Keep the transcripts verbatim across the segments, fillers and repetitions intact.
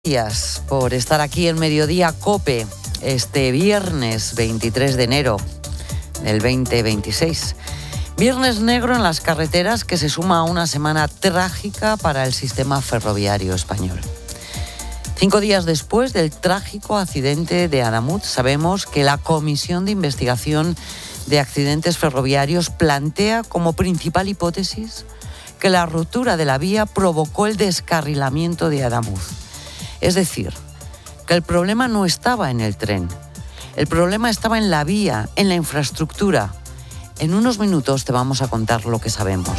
Gracias por estar aquí en Mediodía COPE este viernes veintitrés de enero del veinte veintiséis. Viernes negro en las carreteras que se suma a una semana trágica para el sistema ferroviario español. Cinco días después del trágico accidente de Adamuz, sabemos que la Comisión de Investigación de Accidentes Ferroviarios plantea como principal hipótesis que la ruptura de la vía provocó el descarrilamiento de Adamuz. Es decir, que el problema no estaba en el tren, el problema estaba en la vía, en la infraestructura. En unos minutos te vamos a contar lo que sabemos.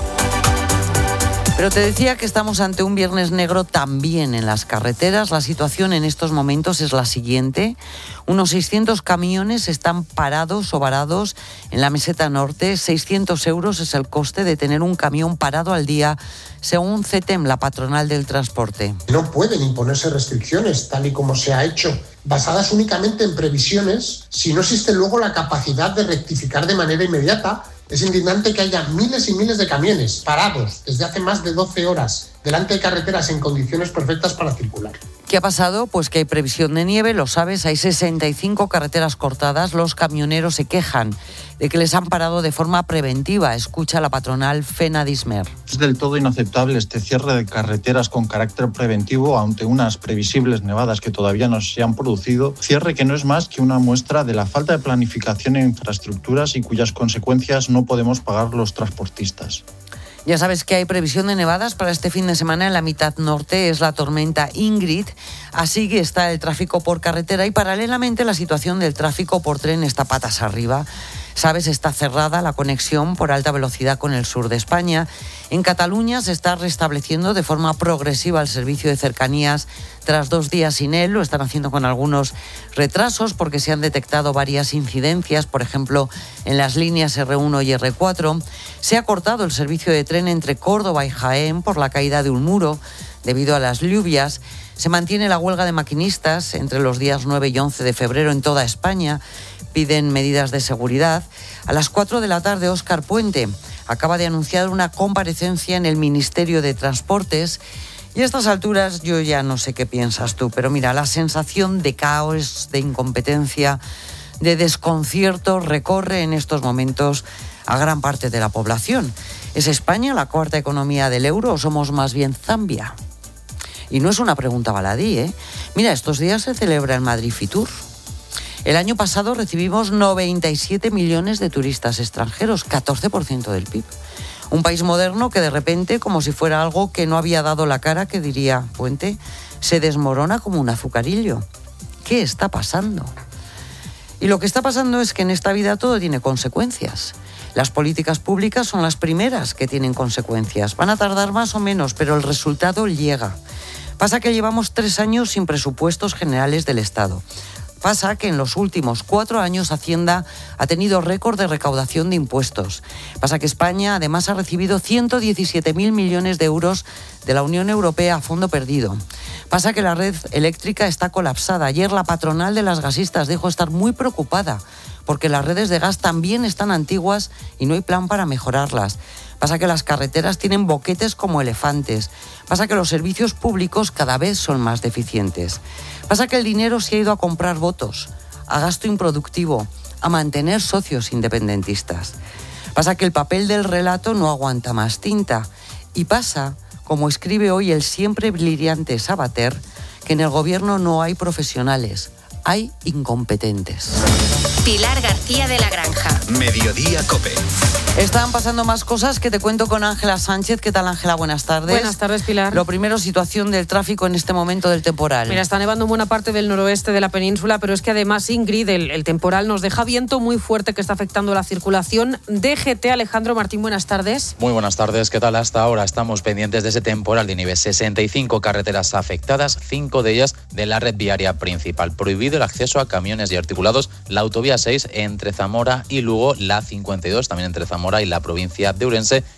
Pero te decía que estamos ante un viernes negro también en las carreteras. La situación en estos momentos es la siguiente. Unos seiscientos camiones están parados o varados en la meseta norte. seiscientos euros es el coste de tener un camión parado al día, según CETEM, la patronal del transporte. No pueden imponerse restricciones, tal y como se ha hecho, basadas únicamente en previsiones, si no existe luego la capacidad de rectificar de manera inmediata. Es indignante que haya miles y miles de camiones parados desde hace más de doce horas delante de carreteras en condiciones perfectas para circular. ¿Qué ha pasado? Pues que hay previsión de nieve, lo sabes, hay sesenta y cinco carreteras cortadas. Los camioneros se quejan de que les han parado de forma preventiva. Escucha la patronal Fenadismer. Es del todo inaceptable este cierre de carreteras con carácter preventivo ante unas previsibles nevadas que todavía no se han producido. Cierre que no es más que una muestra de la falta de planificación en infraestructuras y cuyas consecuencias no podemos pagar los transportistas. Ya sabes que hay previsión de nevadas para este fin de semana en la mitad norte, es la tormenta Ingrid, así que está el tráfico por carretera y paralelamente la situación del tráfico por tren está patas arriba. Sabes, está cerrada la conexión por alta velocidad con el sur de España. En Cataluña se está restableciendo de forma progresiva el servicio de cercanías tras dos días sin él. Lo están haciendo con algunos retrasos porque se han detectado varias incidencias, por ejemplo, en las líneas erre uno y erre cuatro. Se ha cortado el servicio de tren entre Córdoba y Jaén por la caída de un muro debido a las lluvias. Se mantiene la huelga de maquinistas entre los días nueve y once de febrero en toda España. Piden medidas de seguridad. A las cuatro de la tarde, Óscar Puente acaba de anunciar una comparecencia en el Ministerio de Transportes. Y a estas alturas yo ya no sé qué piensas tú, pero mira, la sensación de caos, de incompetencia, de desconcierto recorre en estos momentos a gran parte de la población. ¿Es España la cuarta economía del euro o somos más bien Zambia? Y no es una pregunta baladí, ¿eh? Mira, estos días se celebra el Madrid Fitur. El año pasado recibimos noventa y siete millones de turistas extranjeros, catorce por ciento del P I B. Un país moderno que de repente, como si fuera algo que no había dado la cara, que diría Puente, se desmorona como un azucarillo. ¿Qué está pasando? Y lo que está pasando es que en esta vida todo tiene consecuencias. Las políticas públicas son las primeras que tienen consecuencias. Van a tardar más o menos, pero el resultado llega. Pasa que llevamos tres años sin presupuestos generales del Estado. Pasa que en los últimos cuatro años Hacienda ha tenido récord de recaudación de impuestos. Pasa que España además ha recibido ciento diecisiete mil millones de euros de la Unión Europea a fondo perdido. Pasa que la red eléctrica está colapsada. Ayer la patronal de las gasistas dijo estar muy preocupada porque las redes de gas también están antiguas y no hay plan para mejorarlas. Pasa que las carreteras tienen boquetes como elefantes. Pasa que los servicios públicos cada vez son más deficientes. Pasa que el dinero se ha ido a comprar votos, a gasto improductivo, a mantener socios independentistas. Pasa que el papel del relato no aguanta más tinta. Y pasa, como escribe hoy el siempre brillante Sabater, que en el gobierno no hay profesionales, hay incompetentes. Pilar García de la Granja. Mediodía COPE. Están pasando más cosas que te cuento con Ángela Sánchez. ¿Qué tal, Ángela? Buenas tardes. Buenas tardes, Pilar. Lo primero, situación del tráfico en este momento del temporal. Mira, está nevando en buena parte del noroeste de la península, pero es que además, Ingrid, el, el temporal nos deja viento muy fuerte que está afectando la circulación. D G T, Alejandro Martín, buenas tardes. Muy buenas tardes. ¿Qué tal? Hasta ahora estamos pendientes de ese temporal de nieve. sesenta y cinco carreteras afectadas, cinco de ellas de la red viaria principal. Prohibido el acceso a camiones y articulados. La autovía seis entre Zamora y Lugo, la cincuenta y dos también entre Zamora y la provincia de Ourense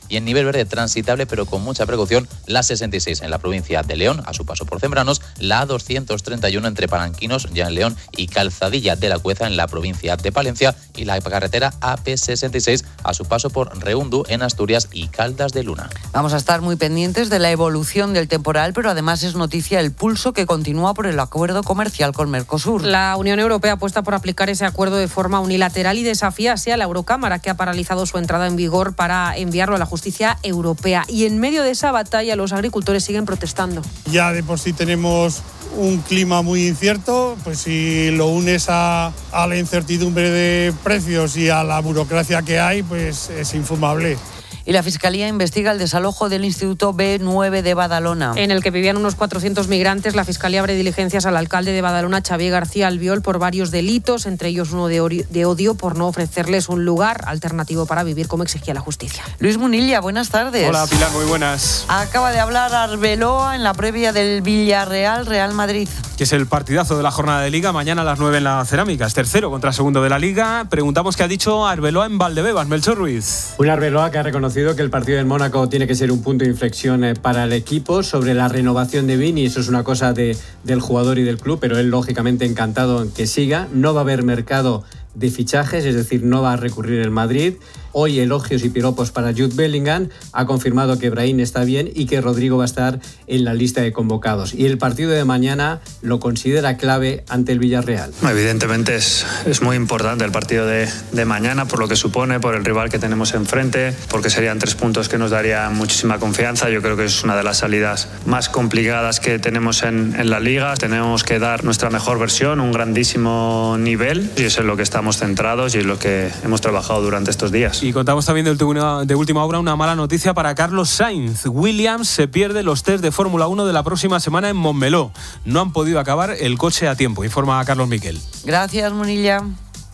y en nivel verde transitable, pero con mucha precaución, la sesenta y seis en la provincia de León, a su paso por Zembranos, la A doscientos treinta y uno entre Palanquinos, ya en León, y Calzadilla de la Cueza en la provincia de Palencia, y la carretera A P sesenta y seis a su paso por Reundu en Asturias y Caldas de Luna. Vamos a estar muy pendientes de la evolución del temporal, pero además es noticia el pulso que continúa por el acuerdo comercial con Mercosur. La Unión Europea apuesta por aplicar ese acuerdo de forma unilateral y desafía así a la Eurocámara, que ha paralizado su entrada en vigor para enviarlo a la justicia europea. Y en medio de esa batalla, los agricultores siguen protestando. Ya de por sí tenemos un clima muy incierto, pues si lo unes a, a la incertidumbre de precios y a la burocracia que hay, pues es infumable. Y la Fiscalía investiga el desalojo del Instituto B nueve de Badalona. En el que vivían unos cuatrocientos migrantes, la Fiscalía abre diligencias al alcalde de Badalona, Xavier García Albiol, por varios delitos, entre ellos uno de, ori- de odio por no ofrecerles un lugar alternativo para vivir, como exigía la justicia. Luis Munilla, buenas tardes. Hola Pilar, muy buenas. Acaba de hablar Arbeloa en la previa del Villarreal-Real Madrid. Que es el partidazo de la jornada de Liga, mañana a las nueve en la Cerámica. Es tercero contra segundo de la Liga. Preguntamos qué ha dicho Arbeloa en Valdebebas. Melchor Ruiz. Un Arbeloa que ha reconocido que el partido del Mónaco tiene que ser un punto de inflexión para el equipo. Sobre la renovación de Vini, eso es una cosa de, del jugador y del club, pero él lógicamente encantado en que siga. No va a haber mercado de fichajes, es decir, no va a recurrir el Madrid. Hoy elogios y piropos para Jude Bellingham. Ha confirmado que Brahim está bien y que Rodrigo va a estar en la lista de convocados. Y el partido de mañana lo considera clave ante el Villarreal. Evidentemente es, es muy importante el partido de, de mañana por lo que supone, por el rival que tenemos enfrente, porque serían tres puntos que nos darían muchísima confianza. Yo creo que es una de las salidas más complicadas que tenemos en, en la Liga. Tenemos que dar nuestra mejor versión, un grandísimo nivel, y eso es lo que estamos centrados y es lo que hemos trabajado durante estos días. Y contamos también de última, de última hora una mala noticia para Carlos Sainz. Williams se pierde los test de Fórmula uno de la próxima semana en Montmeló. No han podido acabar el coche a tiempo, informa Carlos Miquel. Gracias, Munilla.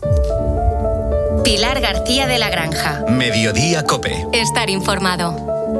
Pilar García de la Granja. Mediodía COPE. Estar informado.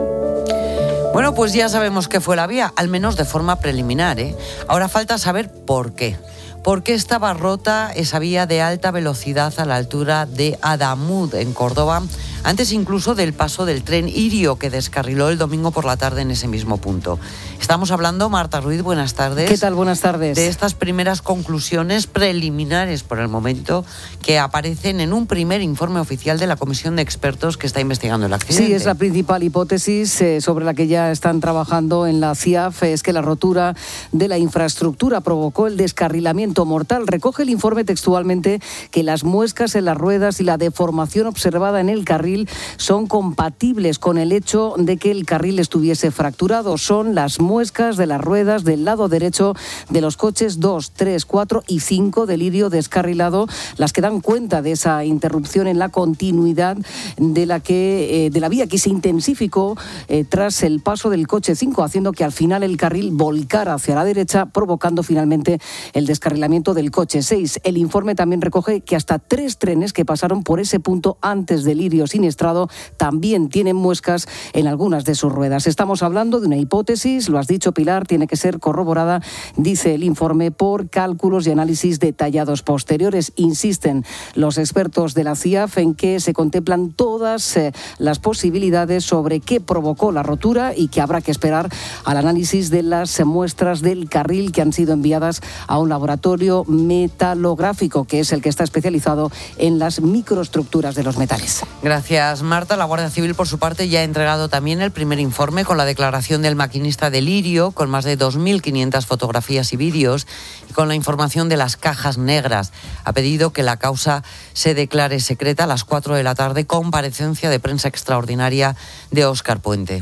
Bueno, pues ya sabemos que fue la vía, al menos de forma preliminar, ¿eh? Ahora falta saber por qué. ¿Por qué estaba rota esa vía de alta velocidad a la altura de Adamuz, en Córdoba, antes incluso del paso del tren Irio, que descarriló el domingo por la tarde en ese mismo punto? Estamos hablando, Marta Ruiz, buenas tardes. ¿Qué tal? Buenas tardes. De estas primeras conclusiones preliminares por el momento que aparecen en un primer informe oficial de la comisión de expertos que está investigando el accidente. Sí, es la principal hipótesis eh, sobre la que ya están trabajando en la C I A F, es que la rotura de la infraestructura provocó el descarrilamiento mortal. Recoge el informe textualmente que las muescas en las ruedas y la deformación observada en el carril son compatibles con el hecho de que el carril estuviese fracturado. Son las muescas de las ruedas del lado derecho de los coches dos, tres, cuatro y cinco del Irio descarrilado las que dan cuenta de esa interrupción en la continuidad de la que eh, de la vía que se intensificó eh, tras el paso del coche cinco, haciendo que al final el carril volcara hacia la derecha, provocando finalmente el descarrilamiento del coche seis. El informe también recoge que hasta tres trenes que pasaron por ese punto antes del Irio siniestrado también tienen muescas en algunas de sus ruedas. Estamos hablando de una hipótesis, lo has dicho, Pilar, tiene que ser corroborada, dice el informe, por cálculos y análisis detallados posteriores. Insisten los expertos de la C I A F en que se contemplan todas eh, las posibilidades sobre qué provocó la rotura y que habrá que esperar al análisis de las muestras del carril que han sido enviadas a un laboratorio metalográfico, que es el que está especializado en las microestructuras de los metales. Gracias, Marta. La Guardia Civil, por su parte, ya ha entregado también el primer informe con la declaración del maquinista del Irio, con más de dos mil quinientas fotografías y vídeos, y con la información de las cajas negras. Ha pedido que la causa se declare secreta a las cuatro de la tarde, comparecencia de prensa extraordinaria de Óscar Puente.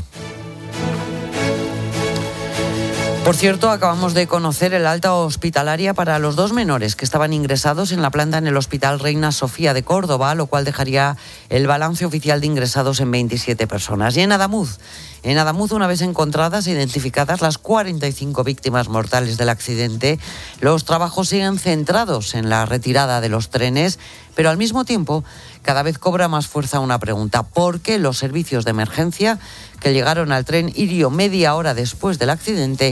Por cierto, acabamos de conocer el alta hospitalaria para los dos menores que estaban ingresados en la planta en el Hospital Reina Sofía de Córdoba, lo cual dejaría el balance oficial de ingresados en veintisiete personas. Y en Adamuz, en Adamuz, una vez encontradas e identificadas las cuarenta y cinco víctimas mortales del accidente, los trabajos siguen centrados en la retirada de los trenes, pero al mismo tiempo cada vez cobra más fuerza una pregunta: ¿por qué los servicios de emergencia que llegaron al tren Irio media hora después del accidente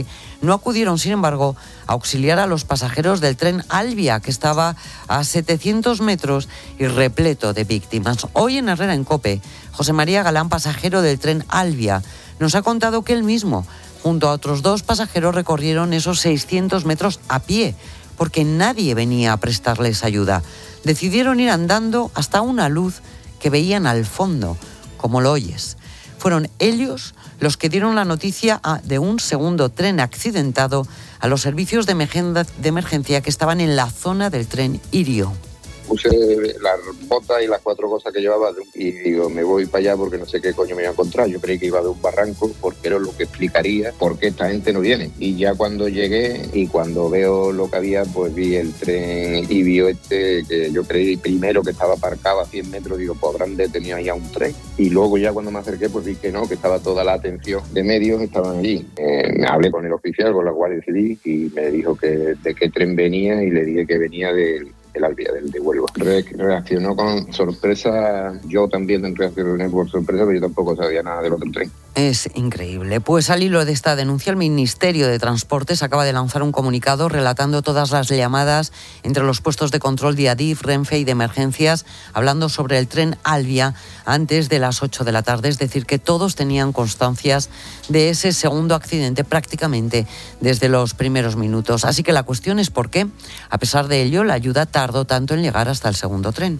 No acudieron, sin embargo, a auxiliar a los pasajeros del tren Alvia, que estaba a setecientos metros y repleto de víctimas. Hoy en Herrera en COPE, José María Galán, pasajero del tren Alvia, nos ha contado que él mismo, junto a otros dos pasajeros, recorrieron esos seiscientos metros a pie, porque nadie venía a prestarles ayuda. Decidieron ir andando hasta una luz que veían al fondo, como lo oyes. Fueron ellos los que dieron la noticia de un segundo tren accidentado a los servicios de emergencia que estaban en la zona del tren Irio. Puse las botas y las cuatro cosas que llevaba y digo, me voy para allá porque no sé qué coño me iba a encontrar. Yo creí que iba de un barranco porque era lo que explicaría por qué esta gente no viene. Y ya cuando llegué y cuando veo lo que había, pues vi el tren Ibio este, que yo creí primero que estaba aparcado a cien metros, digo, pues habrán detenido ya un tren. Y luego ya cuando me acerqué, pues vi que no, que estaba toda la atención de medios, estaban allí. Eh, me hablé con el oficial, con la Guardia Civil, y me dijo que de qué tren venía y le dije que venía del el Alvia, del de Huelva. Re- reaccionó con sorpresa, yo también reaccioné por sorpresa, pero yo tampoco sabía nada del otro tren. Es increíble. Pues al hilo de esta denuncia, el Ministerio de Transportes acaba de lanzar un comunicado relatando todas las llamadas entre los puestos de control de Adif, Renfe y de emergencias, hablando sobre el tren Alvia antes de las ocho de la tarde, es decir, que todos tenían constancias de ese segundo accidente prácticamente desde los primeros minutos. Así que la cuestión es por qué, a pesar de ello, la ayuda tardó tanto en llegar hasta el segundo tren.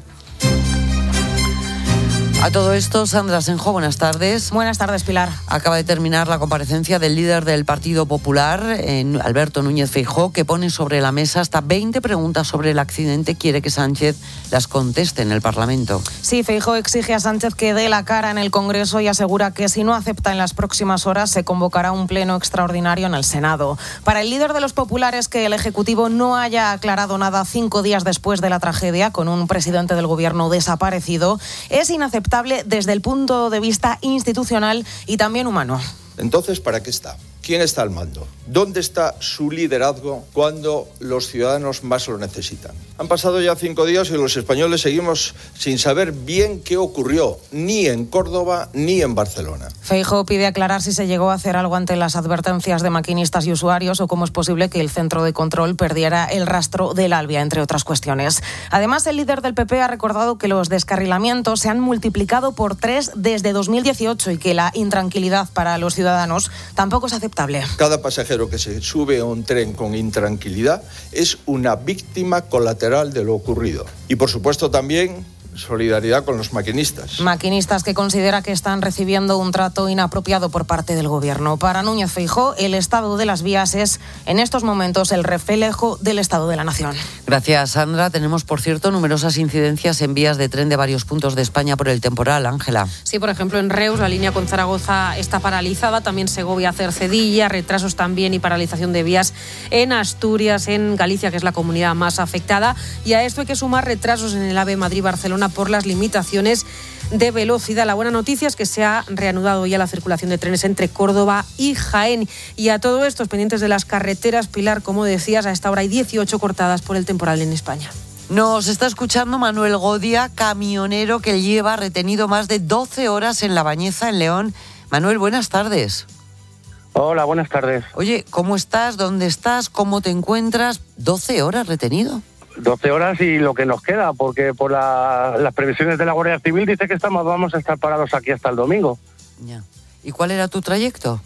A todo esto, Sandra Senjo, buenas tardes. Buenas tardes, Pilar. Acaba de terminar la comparecencia del líder del Partido Popular, eh, Alberto Núñez Feijóo, que pone sobre la mesa hasta veinte preguntas sobre el accidente. Quiere que Sánchez las conteste en el Parlamento. Sí, Feijóo exige a Sánchez que dé la cara en el Congreso y asegura que si no acepta en las próximas horas se convocará un pleno extraordinario en el Senado. Para el líder de los populares, que el Ejecutivo no haya aclarado nada cinco días después de la tragedia con un presidente del Gobierno desaparecido es inaceptable desde el punto de vista institucional y también humano. Entonces, ¿para qué está? ¿Quién está al mando? ¿Dónde está su liderazgo cuando los ciudadanos más lo necesitan? Han pasado ya cinco días y los españoles seguimos sin saber bien qué ocurrió, ni en Córdoba ni en Barcelona. Feijóo pide aclarar si se llegó a hacer algo ante las advertencias de maquinistas y usuarios o cómo es posible que el centro de control perdiera el rastro del Alvia, entre otras cuestiones. Además, el líder del P P ha recordado que los descarrilamientos se han multiplicado por tres desde dos mil dieciocho y que la intranquilidad para los ciudadanos tampoco es aceptable. Cada pasajero que se sube a un tren con intranquilidad es una víctima colateral de lo ocurrido. Y por supuesto también solidaridad con los maquinistas. Maquinistas que considera que están recibiendo un trato inapropiado por parte del Gobierno. Para Núñez Feijóo, el estado de las vías es, en estos momentos, el reflejo del estado de la nación. Gracias, Sandra. Tenemos, por cierto, numerosas incidencias en vías de tren de varios puntos de España por el temporal. Ángela. Sí, por ejemplo, en Reus, la línea con Zaragoza está paralizada. También Segovia, Cercedilla, retrasos también y paralización de vías en Asturias, en Galicia, que es la comunidad más afectada. Y a esto hay que sumar retrasos en el AVE Madrid-Barcelona por las limitaciones de velocidad. La buena noticia es que se ha reanudado ya la circulación de trenes entre Córdoba y Jaén. Y a todo esto, pendientes de las carreteras, Pilar, como decías, a esta hora hay dieciocho cortadas por el temporal en España. Nos está escuchando Manuel Godia, camionero que lleva retenido más de doce horas en La Bañeza, en León. Manuel, buenas tardes. Hola, buenas tardes. Oye, ¿cómo estás? ¿Dónde estás? ¿Cómo te encuentras? ¿doce horas retenido? doce horas y lo que nos queda, porque por la, las previsiones de la Guardia Civil dice que estamos vamos a estar parados aquí hasta el domingo. Ya. ¿Y cuál era tu trayecto?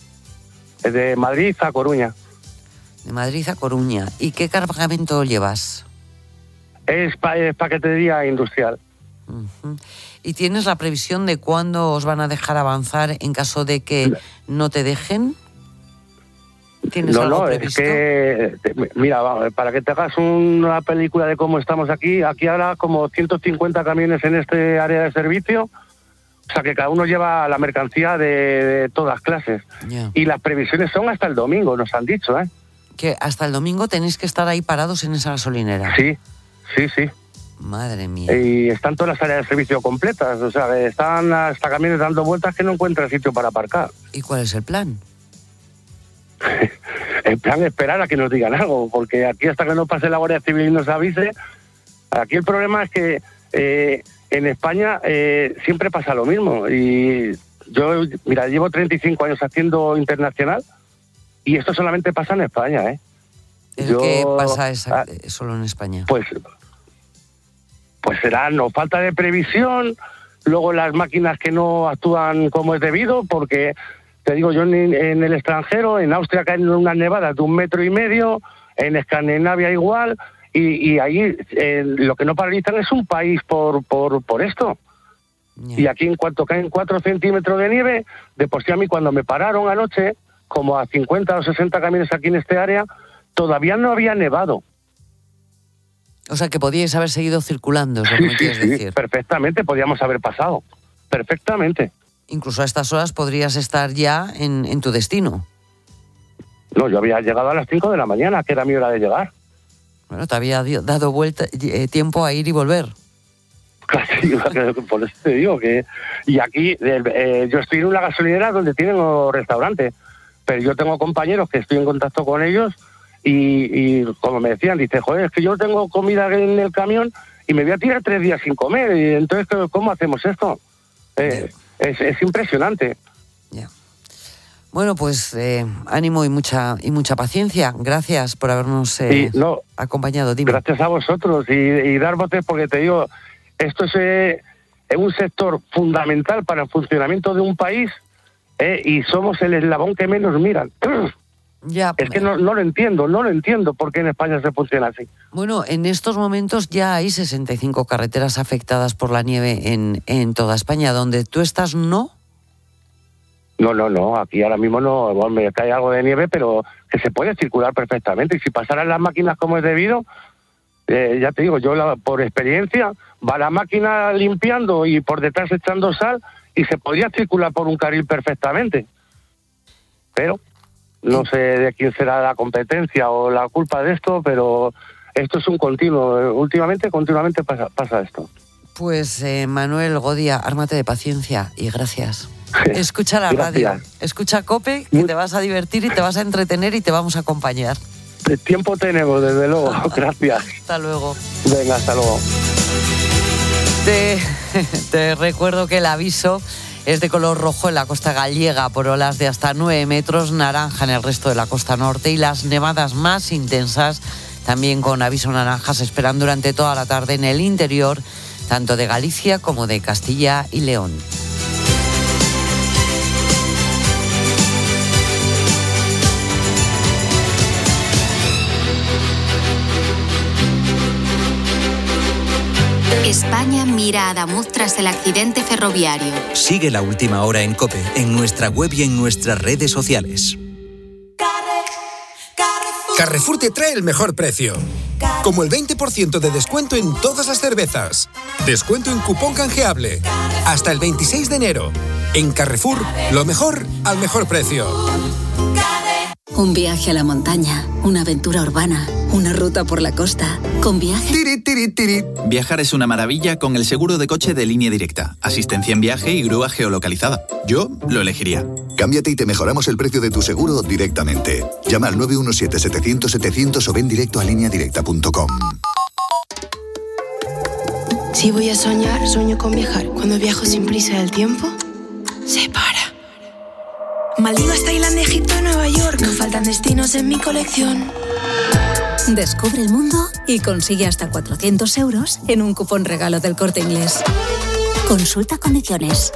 De Madrid a Coruña. De Madrid a Coruña. ¿Y qué cargamento llevas? Es, pa, es paquetería industrial. Uh-huh. ¿Y tienes la previsión de cuándo os van a dejar avanzar en caso de que no te dejen? ¿Tienes no, algo no, previsto? Es que, mira, para que te hagas una película de cómo estamos aquí, aquí habrá como ciento cincuenta camiones en este área de servicio, o sea que cada uno lleva la mercancía de, de todas clases. Yeah. Y las previsiones son hasta el domingo, nos han dicho, ¿eh? Que hasta el domingo tenéis que estar ahí parados en esa gasolinera. Sí, sí, sí. Madre mía. Y están todas las áreas de servicio completas, o sea, están hasta camiones dando vueltas que no encuentran sitio para aparcar. ¿Y cuál es el plan? El plan es esperar a que nos digan algo, porque aquí hasta que no pase la Guardia Civil y nos avise, aquí el problema es que eh, en España eh, siempre pasa lo mismo. Y yo, mira, llevo treinta y cinco años haciendo internacional Y esto solamente pasa en España, ¿eh? ¿El Yo, qué pasa esa, ah, solo en España? Pues, pues será no falta de previsión, luego las máquinas que no actúan como es debido, porque te digo yo en, en el extranjero, en Austria caen unas nevadas de un metro y medio, en Escandinavia igual, y, y ahí eh, lo que no paralizan es un país por, por, por esto. Yeah. Y aquí en cuanto caen cuatro centímetros de nieve, de por sí a mí cuando me pararon anoche, como a cincuenta o sesenta camiones aquí en este área, todavía no había nevado. O sea, que podíais haber seguido circulando, es lo sí, que me quieres sí, sí, decir. Perfectamente, podíamos haber pasado. Perfectamente. Incluso a estas horas podrías estar ya en, en tu destino. No, yo había llegado a las cinco de la mañana, que era mi hora de llegar. Bueno, te había dado vuelta, eh, tiempo a ir y volver. Casi, por eso te digo que... Y aquí, eh, eh, yo estoy en una gasolinera donde tienen los restaurantes, pero yo tengo compañeros que estoy en contacto con ellos y, y como me decían, dice, joder, es que yo tengo comida en el camión y me voy a tirar tres días sin comer, y entonces, ¿cómo hacemos esto? Eh, es, es impresionante. Ya. Bueno, pues eh, ánimo y mucha y mucha paciencia. Gracias por habernos eh, y, no, acompañado. Dime. Gracias a vosotros y, y dar voces, porque te digo, esto es, eh, es un sector fundamental para el funcionamiento de un país, eh, y somos el eslabón que menos miran. Ya, es que no, no lo entiendo, no lo entiendo por qué en España se funciona así. Bueno, en estos momentos ya hay sesenta y cinco carreteras afectadas por la nieve en, en toda España. ¿Donde tú estás, no? No, no, no, aquí ahora mismo no, bueno, me cae algo de nieve, pero que se puede circular perfectamente. Y si pasaran las máquinas como es debido, eh, ya te digo, yo la, por experiencia, va la máquina limpiando y por detrás echando sal y se podría circular por un carril perfectamente. Pero no sé de quién será la competencia o la culpa de esto, pero esto es un continuo. Últimamente, continuamente pasa, pasa esto. Pues eh, Manuel Godia, ármate de paciencia y gracias. Escucha la Gracias. radio, escucha COPE, que te vas a divertir y te vas a entretener y te vamos a acompañar. De tiempo tenemos, desde luego. Gracias. Hasta luego. Venga, hasta luego. Te, te recuerdo que el aviso es de color rojo en la costa gallega por olas de hasta nueve metros, naranja en el resto de la costa norte, y las nevadas más intensas, también con aviso naranja, se esperan durante toda la tarde en el interior, tanto de Galicia como de Castilla y León. España mira a Adamuz tras el accidente ferroviario. Sigue la última hora en COPE, en nuestra web y en nuestras redes sociales. Carrefour te trae el mejor precio. Como el veinte por ciento de descuento en todas las cervezas. Descuento en cupón canjeable. Hasta el veintiséis de enero. En Carrefour, lo mejor al mejor precio. Un viaje a la montaña, una aventura urbana, una ruta por la costa. Con Viaje... Tiri, tiri, tiri. Viajar es una maravilla con el seguro de coche de Línea Directa. Asistencia en viaje y grúa geolocalizada. Yo lo elegiría. Cámbiate y te mejoramos el precio de tu seguro directamente. Llama al nueve uno siete, setecientos, setecientos o ven directo a línea directa punto com. Si voy a soñar, sueño con viajar. Cuando viajo sin prisa del tiempo, se para. Maldivas, Tailandia, Egipto, Nueva York. No faltan destinos en mi colección. Descubre el mundo y consigue hasta cuatrocientos euros en un cupón regalo del Corte Inglés. Consulta condiciones.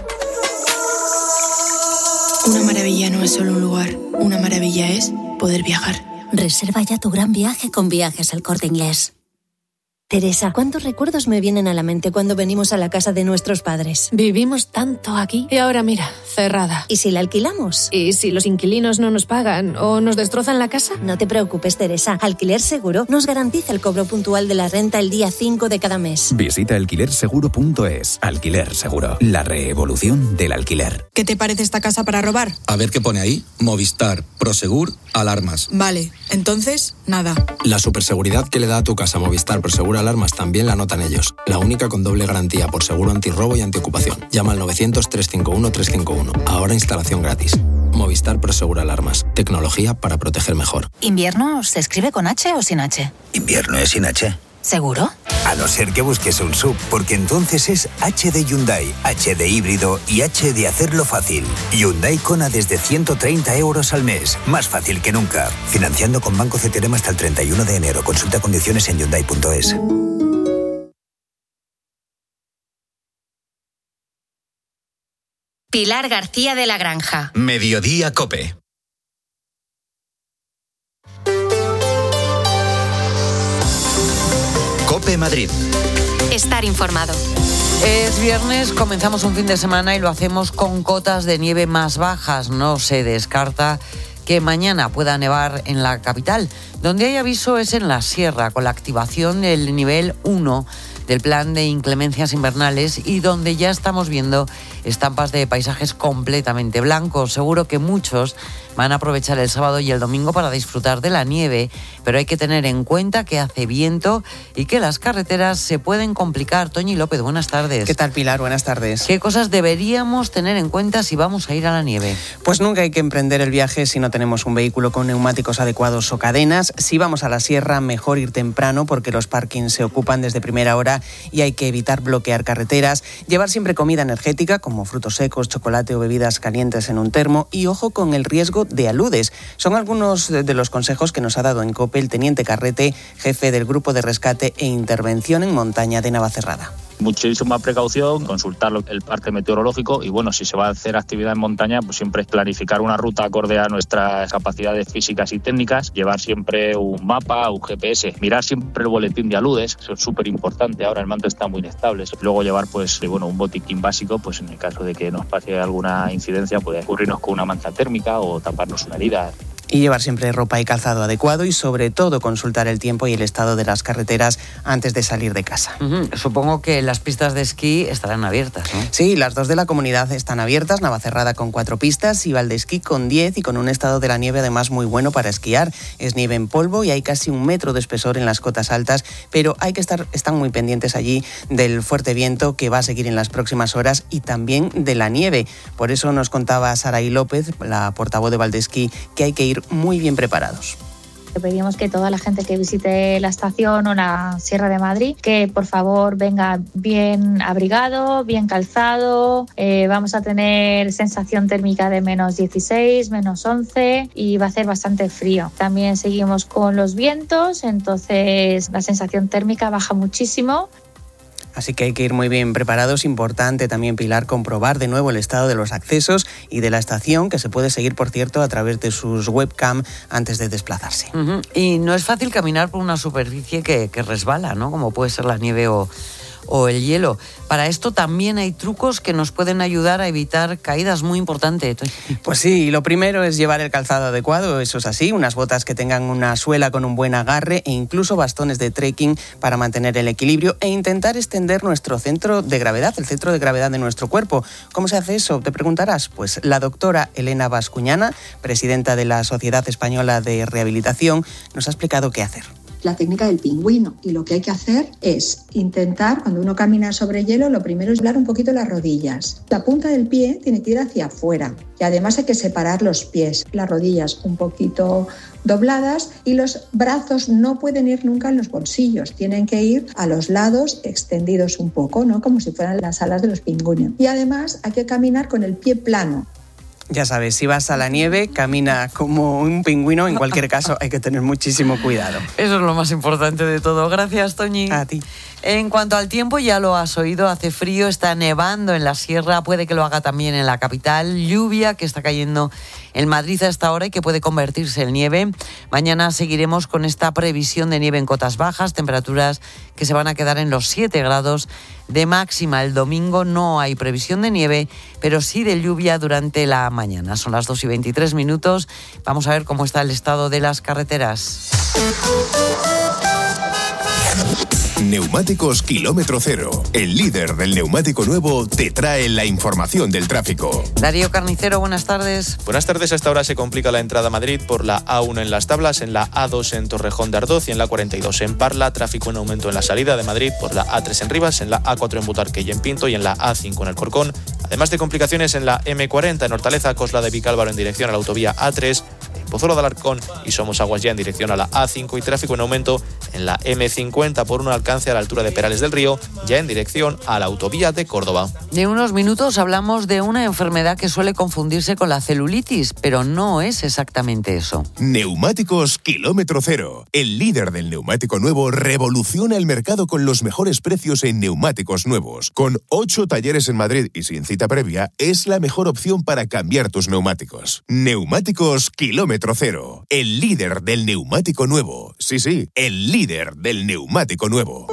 Una maravilla no es solo un lugar. Una maravilla es poder viajar. Reserva ya tu gran viaje con Viajes El Corte Inglés. Teresa, ¿cuántos recuerdos me vienen a la mente cuando venimos a la casa de nuestros padres? Vivimos tanto aquí y ahora mira, cerrada. ¿Y si la alquilamos? ¿Y si los inquilinos no nos pagan o nos destrozan la casa? No te preocupes, Teresa. Alquiler Seguro nos garantiza el cobro puntual de la renta el día cinco de cada mes. Visita alquiler seguro punto es. Alquiler Seguro, la revolución del alquiler. ¿Qué te parece esta casa para robar? A ver qué pone ahí. Movistar, Prosegur, alarmas. Vale, entonces, nada. La superseguridad que le da a tu casa Movistar Prosegur Alarmas también la notan ellos. La única con doble garantía por seguro antirrobo y antiocupación. Llama al novecientos, trescientos cincuenta y uno, trescientos cincuenta y uno. Ahora instalación gratis. Movistar Prosegur Alarmas. Tecnología para proteger mejor. ¿Invierno se escribe con H o sin H? Invierno es sin H. ¿Seguro? A no ser que busques un S U V, porque entonces es H de Hyundai, H de híbrido y H de hacerlo fácil. Hyundai Kona desde ciento treinta euros al mes. Más fácil que nunca. Financiando con Banco C T R M hasta el treinta y uno de enero. Consulta condiciones en hyundai punto es. Pilar García de la Granja. Mediodía COPE. COPE Madrid. Estar informado. Es viernes, comenzamos un fin de semana y lo hacemos con cotas de nieve más bajas. No se descarta que mañana pueda nevar en la capital. Donde hay aviso es en la sierra, con la activación del nivel uno del plan de inclemencias invernales y donde ya estamos viendo estampas de paisajes completamente blancos. Seguro que muchos van a aprovechar el sábado y el domingo para disfrutar de la nieve, pero hay que tener en cuenta que hace viento y que las carreteras se pueden complicar. Toñi López, buenas tardes. ¿Qué tal, Pilar? Buenas tardes. ¿Qué cosas deberíamos tener en cuenta si vamos a ir a la nieve? Pues nunca hay que emprender el viaje si no tenemos un vehículo con neumáticos adecuados o cadenas. Si vamos a la sierra, mejor ir temprano porque los parkings se ocupan desde primera hora y hay que evitar bloquear carreteras. Llevar siempre comida energética como frutos secos, chocolate o bebidas calientes en un termo y ojo con el riesgo de aludes. Son algunos de los consejos que nos ha dado en COPE el teniente Carrete, jefe del Grupo de Rescate e Intervención en Montaña de Navacerrada. Muchísima precaución, consultar el parte meteorológico y bueno, si se va a hacer actividad en montaña, pues siempre planificar una ruta acorde a nuestras capacidades físicas y técnicas, llevar siempre un mapa, un G P S, mirar siempre el boletín de aludes, eso es súper importante, ahora el manto está muy inestable, luego llevar pues bueno un botiquín básico, pues en el caso de que nos pase alguna incidencia, puede cubrirnos con una manta térmica o taparnos una herida. Y llevar siempre ropa y calzado adecuado y sobre todo consultar el tiempo y el estado de las carreteras antes de salir de casa. Uh-huh. Supongo que las pistas de esquí estarán abiertas, ¿no? Sí, las dos de la comunidad están abiertas, Navacerrada con cuatro pistas y Valdesquí con diez y con un estado de la nieve además muy bueno para esquiar. Es nieve en polvo y hay casi un metro de espesor en las cotas altas, pero hay que estar, están muy pendientes allí del fuerte viento que va a seguir en las próximas horas y también de la nieve. Por eso nos contaba Saraí López, la portavoz de Valdesquí, que hay que ir muy bien preparados. Pedimos que toda la gente que visite la estación o la Sierra de Madrid, que por favor venga bien abrigado, bien calzado. Eh, vamos a tener sensación térmica de menos dieciséis, menos once y va a hacer bastante frío. También seguimos con los vientos, entonces la sensación térmica baja muchísimo. Así que hay que ir muy bien preparados. Importante también, Pilar, comprobar de nuevo el estado de los accesos y de la estación, que se puede seguir, por cierto, a través de sus webcam antes de desplazarse. Uh-huh. Y no es fácil caminar por una superficie que, que resbala, ¿no? Como puede ser la nieve o, o el hielo. Para esto también hay trucos que nos pueden ayudar a evitar caídas, muy importante. Pues sí, lo primero es llevar el calzado adecuado, eso es así, unas botas que tengan una suela con un buen agarre e incluso bastones de trekking para mantener el equilibrio e intentar extender nuestro centro de gravedad, el centro de gravedad de nuestro cuerpo. ¿Cómo se hace eso? Te preguntarás. Pues la doctora Elena Bascuñana, presidenta de la Sociedad Española de Rehabilitación, nos ha explicado qué hacer. La técnica del pingüino, y lo que hay que hacer es intentar, cuando uno camina sobre hielo, lo primero es doblar un poquito las rodillas. La punta del pie tiene que ir hacia afuera y además hay que separar los pies, las rodillas un poquito dobladas y los brazos no pueden ir nunca en los bolsillos, tienen que ir a los lados extendidos un poco, ¿no? Como si fueran las alas de los pingüinos. Y además hay que caminar con el pie plano. Ya sabes, si vas a la nieve, camina como un pingüino. En cualquier caso, hay que tener muchísimo cuidado. Eso es lo más importante de todo. Gracias, Toñi. A ti. En cuanto al tiempo, ya lo has oído, hace frío, está nevando en la sierra, puede que lo haga también en la capital, lluvia que está cayendo en Madrid a esta hora y que puede convertirse en nieve. Mañana seguiremos con esta previsión de nieve en cotas bajas, temperaturas que se van a quedar en los siete grados de máxima. El domingo no hay previsión de nieve, pero sí de lluvia durante la mañana. Son las dos y veintitrés minutos. Vamos a ver cómo está el estado de las carreteras. Neumáticos Kilómetro Cero, el líder del neumático nuevo, te trae la información del tráfico. Darío Carnicero, buenas tardes. Buenas tardes. Hasta ahora se complica la entrada a Madrid por la A uno en Las Tablas, en la A dos en Torrejón de Ardoz y en la cuarenta y dos en Parla. Tráfico en aumento en la salida de Madrid por la A tres en Rivas, en la A cuatro en Butarque y en Pinto y en la A cinco en Alcorcón. Además de complicaciones en la eme cuarenta en Hortaleza, Cosla de Vicálvaro en dirección a la autovía A tres, Pozuelo de Alarcón y Somosaguas ya en dirección a la A cinco y tráfico en aumento en la eme cincuenta por un alcance a la altura de Perales del Río, ya en dirección a la autovía de Córdoba. De unos minutos hablamos de una enfermedad que suele confundirse con la celulitis, pero no es exactamente eso. Neumáticos Kilómetro Cero. El líder del neumático nuevo revoluciona el mercado con los mejores precios en neumáticos nuevos. Con ocho talleres en Madrid y sin cita previa, es la mejor opción para cambiar tus neumáticos. Neumáticos Kilómetro Cero. El líder del neumático nuevo. Sí, sí, el líder del neumático nuevo.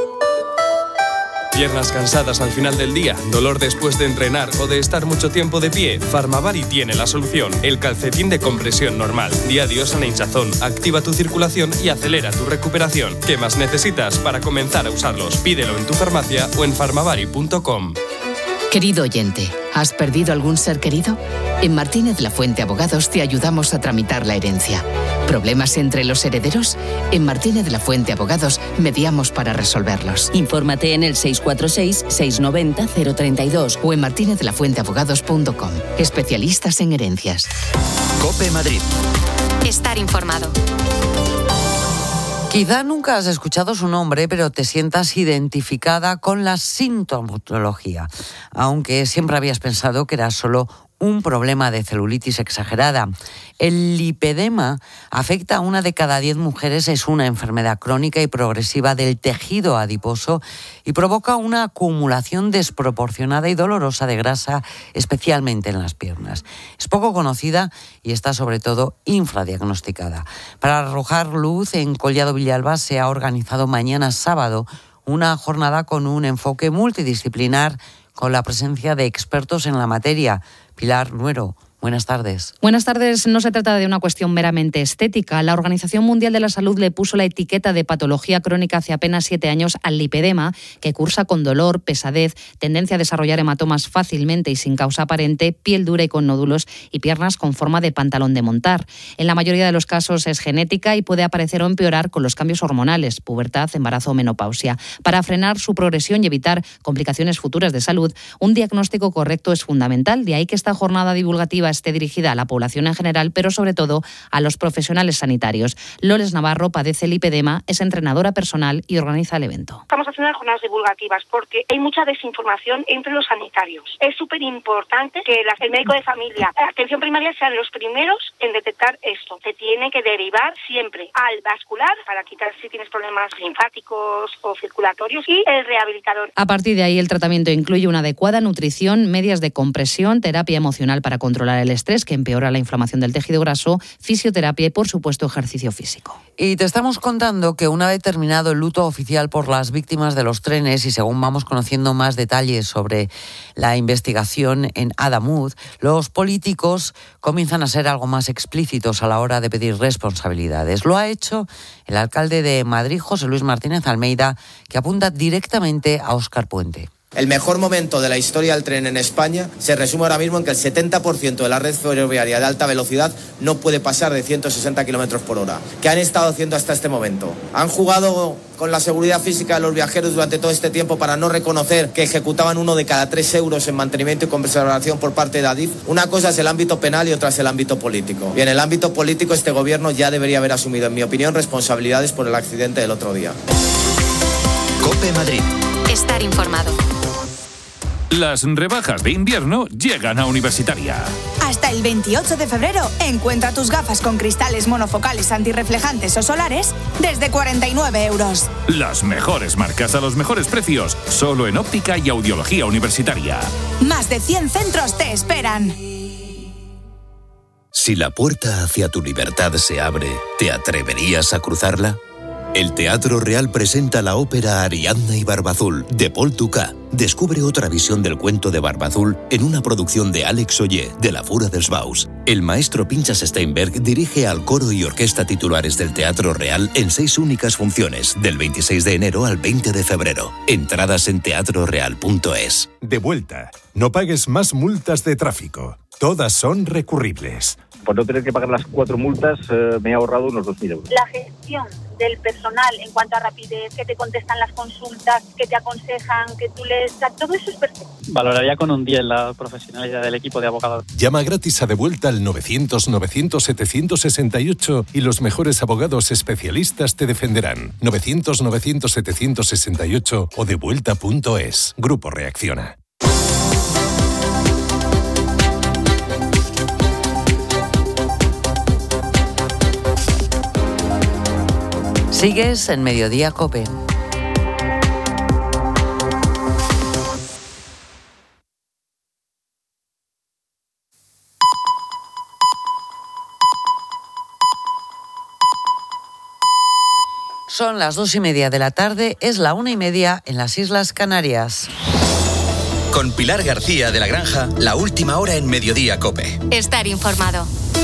Piernas cansadas al final del día, dolor después de entrenar o de estar mucho tiempo de pie, Farmavari tiene la solución. El calcetín de compresión normal. Día Dios a hinchazón, activa tu circulación y acelera tu recuperación. ¿Qué más necesitas para comenzar a usarlos? Pídelo en tu farmacia o en farmavari punto com. Querido oyente, ¿has perdido algún ser querido? En Martínez La Fuente Abogados te ayudamos a tramitar la herencia. ¿Problemas entre los herederos? En Martínez La Fuente Abogados mediamos para resolverlos. Infórmate en el seis cuatro seis, seis nueve cero, cero tres dos o en martínez la fuente abogados punto com. Especialistas en herencias. COPE Madrid. Estar informado. Quizá nunca has escuchado su nombre, pero te sientas identificada con la sintomatología, aunque siempre habías pensado que era solo un problema de celulitis exagerada. El lipedema afecta a una de cada diez mujeres, es una enfermedad crónica y progresiva del tejido adiposo y provoca una acumulación desproporcionada y dolorosa de grasa, especialmente en las piernas. Es poco conocida y está sobre todo infradiagnosticada. Para arrojar luz, en Collado Villalba se ha organizado mañana sábado una jornada con un enfoque multidisciplinar con la presencia de expertos en la materia. Pilar Nuero, buenas tardes. Buenas tardes. No se trata de una cuestión meramente estética. La Organización Mundial de la Salud le puso la etiqueta de patología crónica hace apenas siete años al lipedema, que cursa con dolor, pesadez, tendencia a desarrollar hematomas fácilmente y sin causa aparente, piel dura y con nódulos y piernas con forma de pantalón de montar. En la mayoría de los casos es genética y puede aparecer o empeorar con los cambios hormonales, pubertad, embarazo o menopausia. Para frenar su progresión y evitar complicaciones futuras de salud, un diagnóstico correcto es fundamental. De ahí que esta jornada divulgativa esté dirigida a la población en general, pero sobre todo a los profesionales sanitarios. Loles Navarro padece lipedema, es entrenadora personal y organiza el evento. Estamos haciendo jornadas divulgativas porque hay mucha desinformación entre los sanitarios. Es súper importante que la, el médico de familia, la atención primaria, sean los primeros en detectar esto. Se tiene que derivar siempre al vascular para quitar si tienes problemas linfáticos o circulatorios y el rehabilitador. A partir de ahí el tratamiento incluye una adecuada nutrición, medias de compresión, terapia emocional para controlar el estrés que empeora la inflamación del tejido graso, fisioterapia y, por supuesto, ejercicio físico. Y te estamos contando que una vez terminado el luto oficial por las víctimas de los trenes y según vamos conociendo más detalles sobre la investigación en Adamuz, los políticos comienzan a ser algo más explícitos a la hora de pedir responsabilidades. Lo ha hecho el alcalde de Madrid, José Luis Martínez Almeida, que apunta directamente a Óscar Puente. El mejor momento de la historia del tren en España se resume ahora mismo en que el setenta por ciento de la red ferroviaria de alta velocidad no puede pasar de ciento sesenta kilómetros por hora. ¿Qué han estado haciendo hasta este momento? ¿Han jugado con la seguridad física de los viajeros durante todo este tiempo para no reconocer que ejecutaban uno de cada tres euros en mantenimiento y conservación por parte de Adif? Una cosa es el ámbito penal y otra es el ámbito político. Y en el ámbito político este gobierno ya debería haber asumido, en mi opinión, responsabilidades por el accidente del otro día. COPE Madrid. Estar informado. Las rebajas de invierno llegan a Universitaria. Hasta el veintiocho de febrero, encuentra tus gafas con cristales monofocales antirreflejantes o solares desde cuarenta y nueve euros. Las mejores marcas a los mejores precios, solo en óptica y audiología universitaria. Más de cien centros te esperan. Si la puerta hacia tu libertad se abre, ¿te atreverías a cruzarla? El Teatro Real presenta la ópera Ariadna y Barbazul, de Paul Dukas. Descubre otra visión del cuento de Barbazul en una producción de Àlex Oller, de la Fura dels Baus. El maestro Pinchas Steinberg dirige al coro y orquesta titulares del Teatro Real en seis únicas funciones, del veintiséis de enero al veinte de febrero. Entradas en teatro real punto es. De vuelta. No pagues más multas de tráfico. Todas son recurribles. por no tener que pagar las cuatro multas, eh, me he ahorrado unos dos mil euros. La gestión del personal en cuanto a rapidez, que te contestan las consultas, que te aconsejan, que tú les... Todo eso es perfecto. Valoraría con un diez la profesionalidad del equipo de abogados. Llama gratis a Devuelta al novecientos novecientos setecientos sesenta y ocho y los mejores abogados especialistas te defenderán. novecientos novecientos setecientos sesenta y ocho o devuelta punto es. Grupo Reacciona. Sigues en Mediodía COPE. Son las dos y media de la tarde, es la una y media en las Islas Canarias. Con Pilar García de la Granja, la última hora en Mediodía COPE. Estar informado.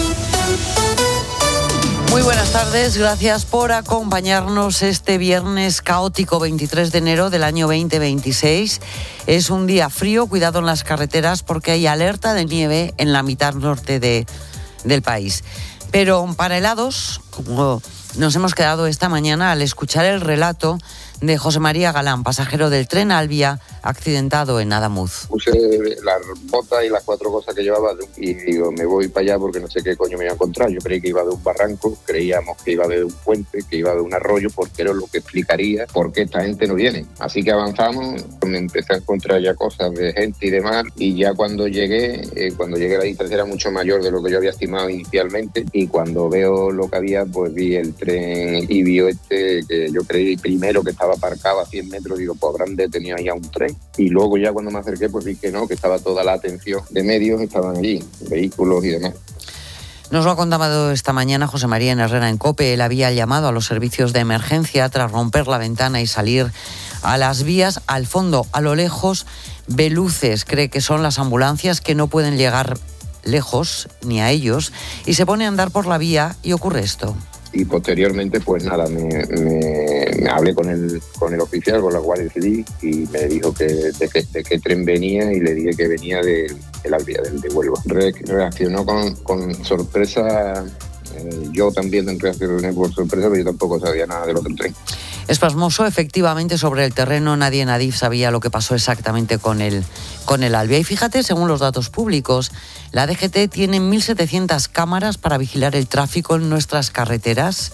Muy buenas tardes, gracias por acompañarnos este viernes caótico veintitrés de enero del año veinte veintiséis. Es un día frío, cuidado en las carreteras porque hay alerta de nieve en la mitad norte de, del país. Pero para helados, como nos hemos quedado esta mañana al escuchar el relato de José María Galán, pasajero del tren Albia, accidentado en Adamuz. Puse las botas y las cuatro cosas que llevaba y digo, me voy para allá porque no sé qué coño me iba a encontrar. Yo creí que iba de un barranco, creíamos que iba de un puente, que iba de un arroyo, porque era lo que explicaría por qué esta gente no viene. Así que avanzamos, me empecé a encontrar ya cosas de gente y demás, y ya cuando llegué, eh, cuando llegué la distancia era mucho mayor de lo que yo había estimado inicialmente, y cuando veo lo que había, pues vi el tren Ibio este, que yo creí primero que estaba aparcado a cien metros, digo, pues habrán detenido ahí a un tren. Y luego ya cuando me acerqué, pues vi que no, que estaba toda la atención de medios, estaban allí, vehículos y demás. Nos lo ha contado esta mañana José María en Herrera en COPE. Él había llamado a los servicios de emergencia tras romper la ventana y salir a las vías. Al fondo, a lo lejos, ve luces. Cree que son las ambulancias que no pueden llegar lejos, ni a ellos, y se pone a andar por la vía y ocurre esto. Y posteriormente, pues nada, me, me, me hablé con el con el oficial, con la Guardia Civil, y me dijo que de, que, de qué tren venía, y le dije que venía del, del Albia, del de Huelva. Re, reaccionó con, con sorpresa, eh, yo también reaccioné por sorpresa, pero yo tampoco sabía nada del otro tren. Es pasmoso, efectivamente, sobre el terreno nadie en Adif sabía lo que pasó exactamente con el, con el Albia. Y fíjate, según los datos públicos, la D G T tiene mil setecientas cámaras para vigilar el tráfico en nuestras carreteras.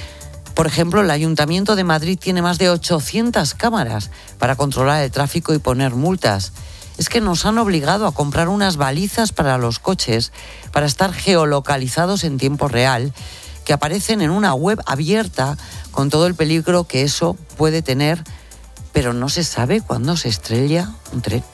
Por ejemplo, el Ayuntamiento de Madrid tiene más de ochocientas cámaras para controlar el tráfico y poner multas. Es que nos han obligado a comprar unas balizas para los coches para estar geolocalizados en tiempo real, que aparecen en una web abierta con todo el peligro que eso puede tener, pero no se sabe cuándo se estrella un tren.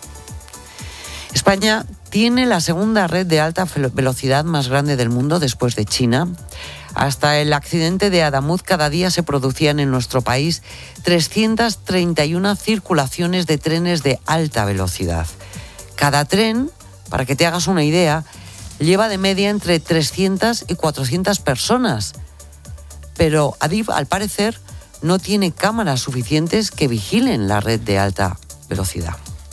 España tiene la segunda red de alta velocidad más grande del mundo después de China. Hasta el accidente de Adamuz, cada día se producían en nuestro país trescientas treinta y una circulaciones de trenes de alta velocidad. Cada tren, para que te hagas una idea, lleva de media entre trescientas y cuatrocientas personas. Pero Adif, al parecer, no tiene cámaras suficientes que vigilen la red de alta velocidad.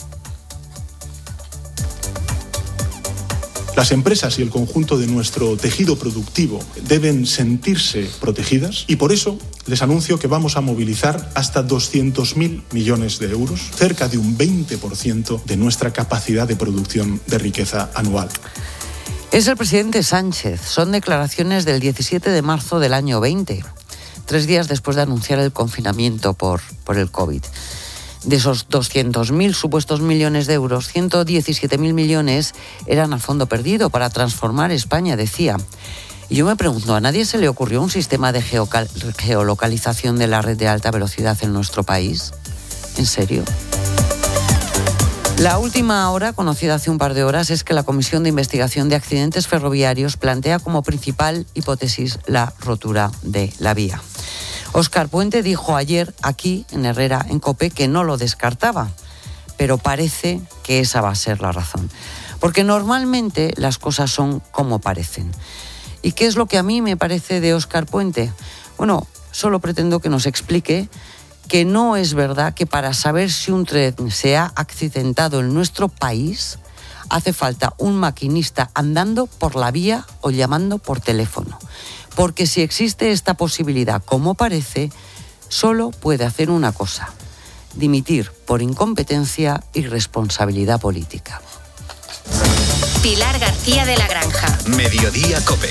Las empresas y el conjunto de nuestro tejido productivo deben sentirse protegidas, y por eso les anuncio que vamos a movilizar hasta doscientos mil millones de euros, cerca de un veinte por ciento de nuestra capacidad de producción de riqueza anual. Es el presidente Sánchez. Son declaraciones del diecisiete de marzo del año veinte, tres días después de anunciar el confinamiento por, por el COVID. De esos doscientos mil supuestos millones de euros, ciento diecisiete mil millones eran a fondo perdido para transformar España, decía. Y yo me pregunto, ¿a nadie se le ocurrió un sistema de geocal- geolocalización de la red de alta velocidad en nuestro país? ¿En serio? La última hora, conocida hace un par de horas, es que la Comisión de Investigación de Accidentes Ferroviarios plantea como principal hipótesis la rotura de la vía. Óscar Puente dijo ayer aquí, en Herrera, en COPE, que no lo descartaba, pero parece que esa va a ser la razón. Porque normalmente las cosas son como parecen. ¿Y qué es lo que a mí me parece de Óscar Puente? Bueno, solo pretendo que nos explique que no es verdad que para saber si un tren se ha accidentado en nuestro país hace falta un maquinista andando por la vía o llamando por teléfono. Porque si existe esta posibilidad, como parece, solo puede hacer una cosa: dimitir por incompetencia y responsabilidad política. Pilar García de la Granja. Mediodía COPE.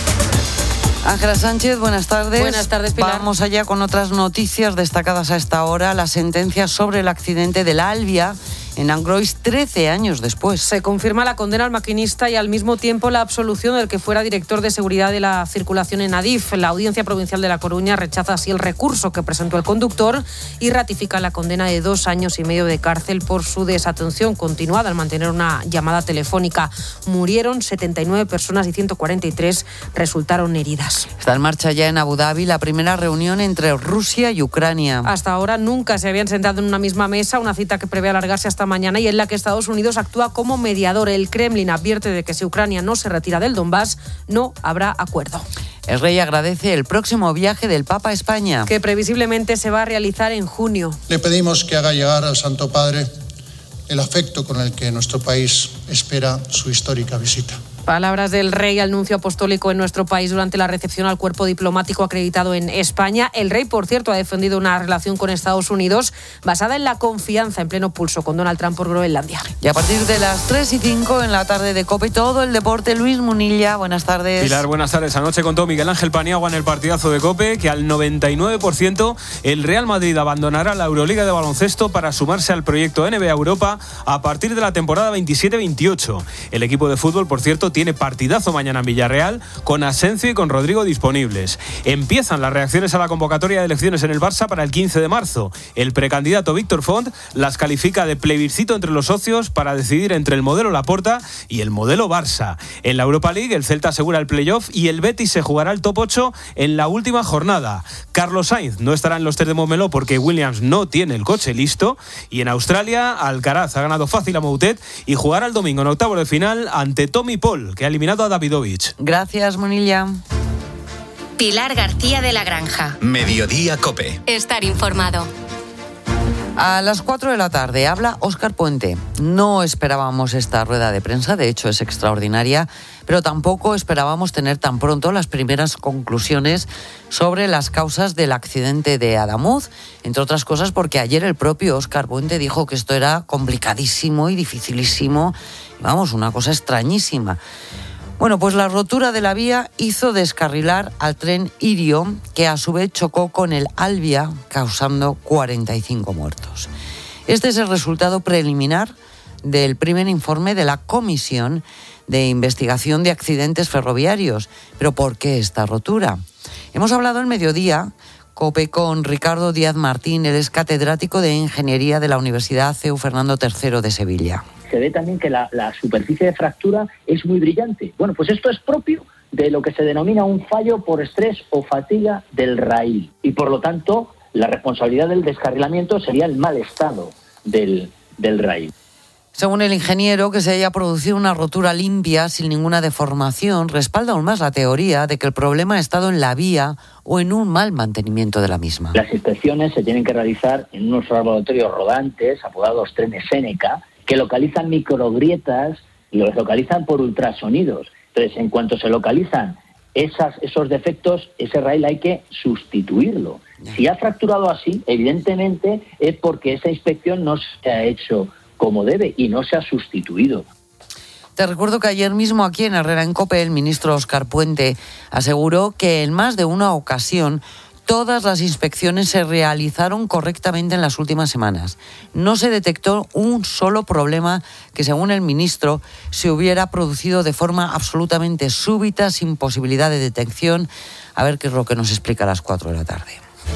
Ángela Sánchez, buenas tardes. Buenas tardes, Pilar. Vamos allá con otras noticias destacadas a esta hora. La sentencia sobre el accidente del Albia en Angrois, trece años después. Se confirma la condena al maquinista y al mismo tiempo la absolución del que fuera director de seguridad de la circulación en Adif. La Audiencia Provincial de La Coruña rechaza así el recurso que presentó el conductor y ratifica la condena de dos años y medio de cárcel por su desatención continuada al mantener una llamada telefónica. Murieron setenta y nueve personas y ciento cuarenta y tres resultaron heridas. Está en marcha ya en Abu Dhabi la primera reunión entre Rusia y Ucrania. Hasta ahora nunca se habían sentado en una misma mesa, una cita que prevé alargarse hasta mañana y en la que Estados Unidos actúa como mediador. El Kremlin advierte de que si Ucrania no se retira del Donbass, no habrá acuerdo. El rey agradece el próximo viaje del Papa a España, que previsiblemente se va a realizar en junio. Le pedimos que haga llegar al Santo Padre el afecto con el que nuestro país espera su histórica visita. Palabras del rey al nuncio apostólico en nuestro país durante la recepción al cuerpo diplomático acreditado en España. El rey, por cierto, ha defendido una relación con Estados Unidos basada en la confianza en pleno pulso con Donald Trump por Groenlandia. Y a partir de las tres y cinco en la tarde de COPE, todo el deporte. Luis Munilla, buenas tardes. Pilar, buenas tardes. Anoche contó Miguel Ángel Paniagua en el partidazo de COPE que al noventa y nueve por ciento el Real Madrid abandonará la Euroliga de baloncesto para sumarse al proyecto N B A Europa a partir de la temporada veintisiete veintiocho. El equipo de fútbol, por cierto, tiene partidazo mañana en Villarreal, con Asencio y con Rodrigo disponibles. Empiezan las reacciones a la convocatoria de elecciones en el Barça para el quince de marzo. El precandidato Víctor Font las califica de plebiscito entre los socios para decidir entre el modelo Laporta y el modelo Barça. En la Europa League, el Celta asegura el playoff y el Betis se jugará el top ocho en la última jornada. Carlos Sainz no estará en los test de Montmeló porque Williams no tiene el coche listo. Y en Australia, Alcaraz ha ganado fácil a Moutet y jugará el domingo en octavos de final ante Tommy Paul, que ha eliminado a Davidovich. Gracias, Munilla. Pilar García de la Granja. Mediodía COPE. Estar informado. A las cuatro de la tarde habla Óscar Puente. No esperábamos esta rueda de prensa, de hecho es extraordinaria, pero tampoco esperábamos tener tan pronto las primeras conclusiones sobre las causas del accidente de Adamuz, entre otras cosas porque ayer el propio Óscar Puente dijo que esto era complicadísimo y dificilísimo, vamos, una cosa extrañísima. Bueno, pues la rotura de la vía hizo descarrilar al tren Irio, que a su vez chocó con el Albia, causando cuarenta y cinco muertos. Este es el resultado preliminar del primer informe de la Comisión de Investigación de Accidentes Ferroviarios. ¿Pero por qué esta rotura? Hemos hablado en Mediodía COPE con Ricardo Díaz Martín, él es catedrático de Ingeniería de la Universidad C E U Fernando tercero de Sevilla. Se ve también que la, la superficie de fractura es muy brillante. Bueno, pues esto es propio de lo que se denomina un fallo por estrés o fatiga del raíl. Y por lo tanto, la responsabilidad del descarrilamiento sería el mal estado del, del raíl. Según el ingeniero, que se haya producido una rotura limpia sin ninguna deformación respalda aún más la teoría de que el problema ha estado en la vía o en un mal mantenimiento de la misma. Las inspecciones se tienen que realizar en unos laboratorios rodantes, apodados trenes Seneca, que localizan microgrietas y los localizan por ultrasonidos. Entonces, en cuanto se localizan esas, esos defectos, ese raíl hay que sustituirlo. Si ha fracturado así, evidentemente es porque esa inspección no se ha hecho como debe y no se ha sustituido. Te recuerdo que ayer mismo aquí en Herrera en COPE el ministro Óscar Puente aseguró que en más de una ocasión todas las inspecciones se realizaron correctamente en las últimas semanas. No se detectó un solo problema que, según el ministro, se hubiera producido de forma absolutamente súbita, sin posibilidad de detección. A ver qué es lo que nos explica a las cuatro de la tarde.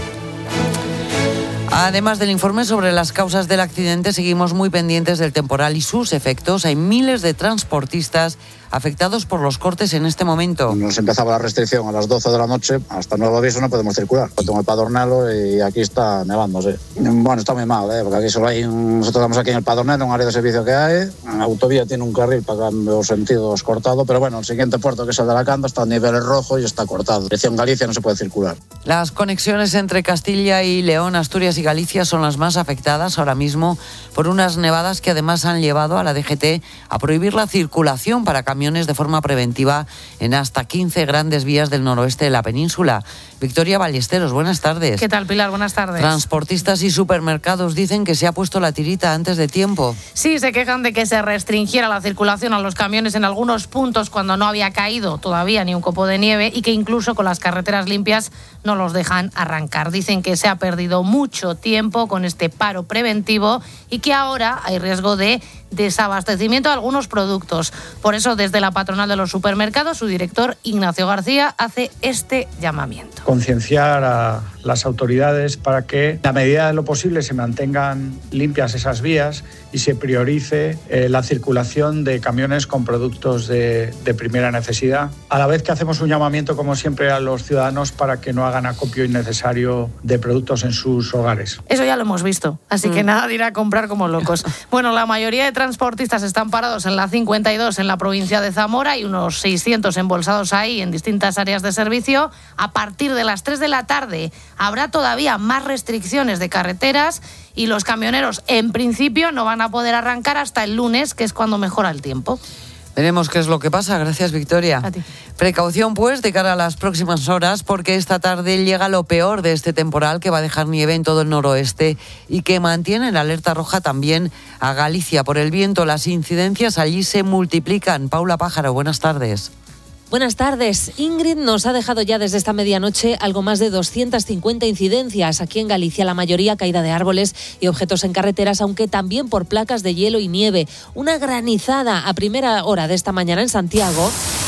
Además del informe sobre las causas del accidente, seguimos muy pendientes del temporal y sus efectos. Hay miles de transportistas afectados por los cortes en este momento. Nos empezaba la restricción a las doce de la noche, hasta nuevo aviso no podemos circular. Tengo el Padornelo y aquí está nevando, sí. Bueno, está muy mal, ¿eh? Porque aquí solo hay un... Nosotros estamos aquí en el Padornelo, un área de servicio que hay. La autovía tiene un carril para cambios sentidos cortado, pero bueno, el siguiente puerto, que es el de Alacant, está a nivel rojo y está cortado. Dirección Galicia no se puede circular. Las conexiones entre Castilla y León, Asturias y Galicia son las más afectadas ahora mismo por unas nevadas que además han llevado a la D G T a prohibir la circulación para camiones de forma preventiva en hasta quince grandes vías del noroeste de la península. Victoria Ballesteros, buenas tardes. ¿Qué tal, Pilar? Buenas tardes. Transportistas y supermercados dicen que se ha puesto la tirita antes de tiempo. Sí, se quejan de que se restringiera la circulación a los camiones en algunos puntos cuando no había caído todavía ni un copo de nieve y que incluso con las carreteras limpias no los dejan arrancar. Dicen que se ha perdido mucho tiempo con este paro preventivo y que ahora hay riesgo de desabastecimiento de algunos productos. Por eso, desde la patronal de los supermercados, su director Ignacio García hace este llamamiento. Concienciar a las autoridades para que, a medida de lo posible, se mantengan limpias esas vías y se priorice eh, la circulación de camiones con productos de, de primera necesidad. A la vez que hacemos un llamamiento, como siempre, a los ciudadanos para que no hagan acopio innecesario de productos en sus hogares. Eso ya lo hemos visto, así mm. que nada de ir a comprar como locos. Bueno, la mayoría de transportistas están parados en la cincuenta y dos en la provincia de Zamora y unos seiscientos embolsados ahí en distintas áreas de servicio. A partir de las tres de la tarde habrá todavía más restricciones de carreteras y los camioneros en principio no van a poder arrancar hasta el lunes, que es cuando mejora el tiempo. Veremos qué es lo que pasa. Gracias, Victoria. A ti. Precaución, pues, de cara a las próximas horas, porque esta tarde llega lo peor de este temporal que va a dejar nieve en todo el noroeste y que mantiene en alerta roja también a Galicia. Por el viento, las incidencias allí se multiplican. Paula Pájaro, buenas tardes. Buenas tardes. Ingrid nos ha dejado ya desde esta medianoche algo más de doscientas cincuenta incidencias aquí en Galicia, la mayoría caída de árboles y objetos en carreteras, aunque también por placas de hielo y nieve. Una granizada a primera hora de esta mañana en Santiago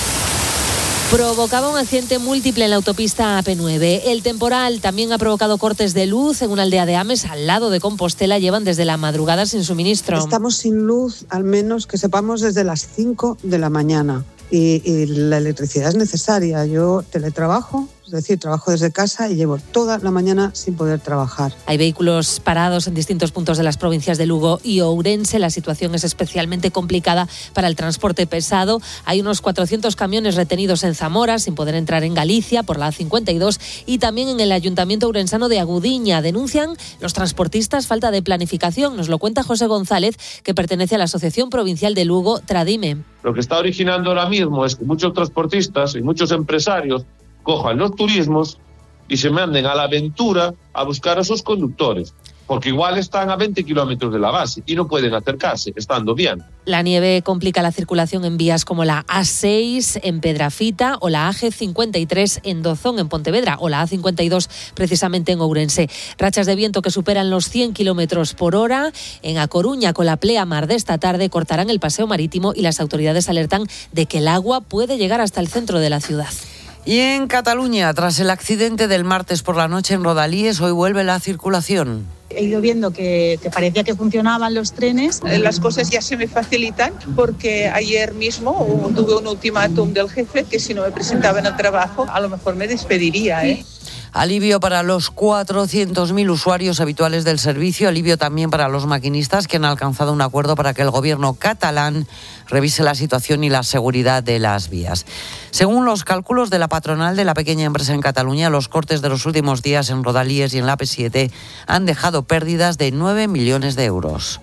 provocaba un accidente múltiple en la autopista A P nueve. El temporal también ha provocado cortes de luz en una aldea de Ames, al lado de Compostela. Llevan desde la madrugada sin suministro. Estamos sin luz, al menos que sepamos, desde las cinco de la mañana. Y, y la electricidad es necesaria. Yo teletrabajo, es decir, trabajo desde casa y llevo toda la mañana sin poder trabajar. Hay vehículos parados en distintos puntos de las provincias de Lugo y Ourense. La situación es especialmente complicada para el transporte pesado. Hay unos cuatrocientos camiones retenidos en Zamora sin poder entrar en Galicia por la A cincuenta y dos y también en el Ayuntamiento ourensano de Agudiña. Denuncian los transportistas falta de planificación. Nos lo cuenta José González, que pertenece a la Asociación Provincial de Lugo, Tradime. Lo que está originando ahora mismo es que muchos transportistas y muchos empresarios cojan los turismos y se manden a la aventura a buscar a sus conductores, porque igual están a veinte kilómetros de la base y no pueden acercarse, estando bien. La nieve complica la circulación en vías como la A seis en Pedrafita o la A G cincuenta y tres en Dozón, en Pontevedra, o la A cincuenta y dos precisamente en Ourense. Rachas de viento que superan los cien kilómetros por hora. En A Coruña, con la pleamar de esta tarde, cortarán el paseo marítimo y las autoridades alertan de que el agua puede llegar hasta el centro de la ciudad. Y en Cataluña, tras el accidente del martes por la noche en Rodalíes, hoy vuelve la circulación. He ido viendo que, que parecía que funcionaban los trenes. Las cosas ya se me facilitan porque ayer mismo tuve un ultimátum del jefe que si no me presentaba en el trabajo a lo mejor me despediría, ¿eh? Alivio para los cuatrocientos mil usuarios habituales del servicio, alivio también para los maquinistas que han alcanzado un acuerdo para que el gobierno catalán revise la situación y la seguridad de las vías. Según los cálculos de la patronal de la pequeña empresa en Cataluña, los cortes de los últimos días en Rodalíes y en la A P siete han dejado pérdidas de nueve millones de euros.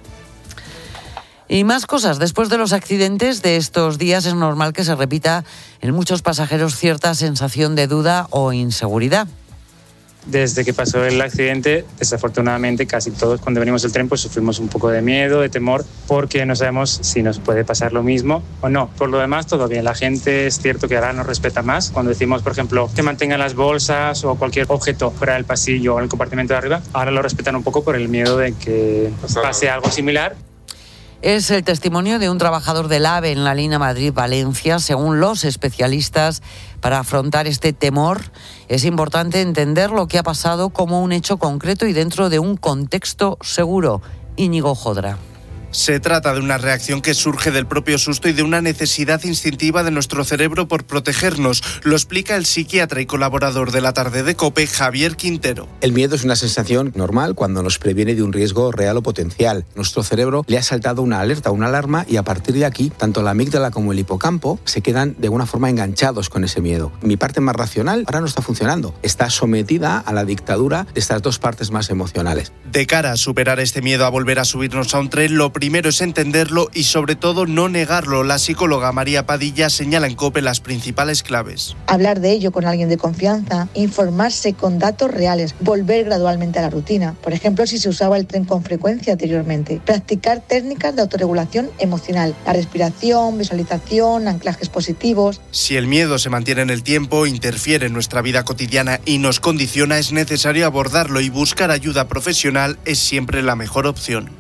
Y más cosas. Después de los accidentes de estos días es normal que se repita en muchos pasajeros cierta sensación de duda o inseguridad. Desde que pasó el accidente, desafortunadamente casi todos cuando venimos del tren pues sufrimos un poco de miedo, de temor, porque no sabemos si nos puede pasar lo mismo o no. Por lo demás, todo bien. La gente es cierto que ahora nos respeta más. Cuando decimos, por ejemplo, que mantengan las bolsas o cualquier objeto fuera del pasillo o en el compartimento de arriba, ahora lo respetan un poco por el miedo de que pase algo similar. Es el testimonio de un trabajador del AVE en la línea Madrid-Valencia. Según los especialistas, para afrontar este temor es importante entender lo que ha pasado como un hecho concreto y dentro de un contexto seguro. Íñigo Jodra. Se trata de una reacción que surge del propio susto y de una necesidad instintiva de nuestro cerebro por protegernos. Lo explica el psiquiatra y colaborador de La Tarde de COPE, Javier Quintero. El miedo es una sensación normal cuando nos previene de un riesgo real o potencial. Nuestro cerebro le ha saltado una alerta, una alarma, y a partir de aquí, tanto la amígdala como el hipocampo se quedan de alguna forma enganchados con ese miedo. Mi parte más racional ahora no está funcionando. Está sometida a la dictadura de estas dos partes más emocionales. De cara a superar este miedo a volver a subirnos a un tren, lo primero es entenderlo y sobre todo no negarlo. La psicóloga María Padilla señala en COPE las principales claves. Hablar de ello con alguien de confianza, informarse con datos reales, volver gradualmente a la rutina. Por ejemplo, si se usaba el tren con frecuencia anteriormente. Practicar técnicas de autorregulación emocional, la respiración, visualización, anclajes positivos. Si el miedo se mantiene en el tiempo, interfiere en nuestra vida cotidiana y nos condiciona, es necesario abordarlo, y buscar ayuda profesional es siempre la mejor opción.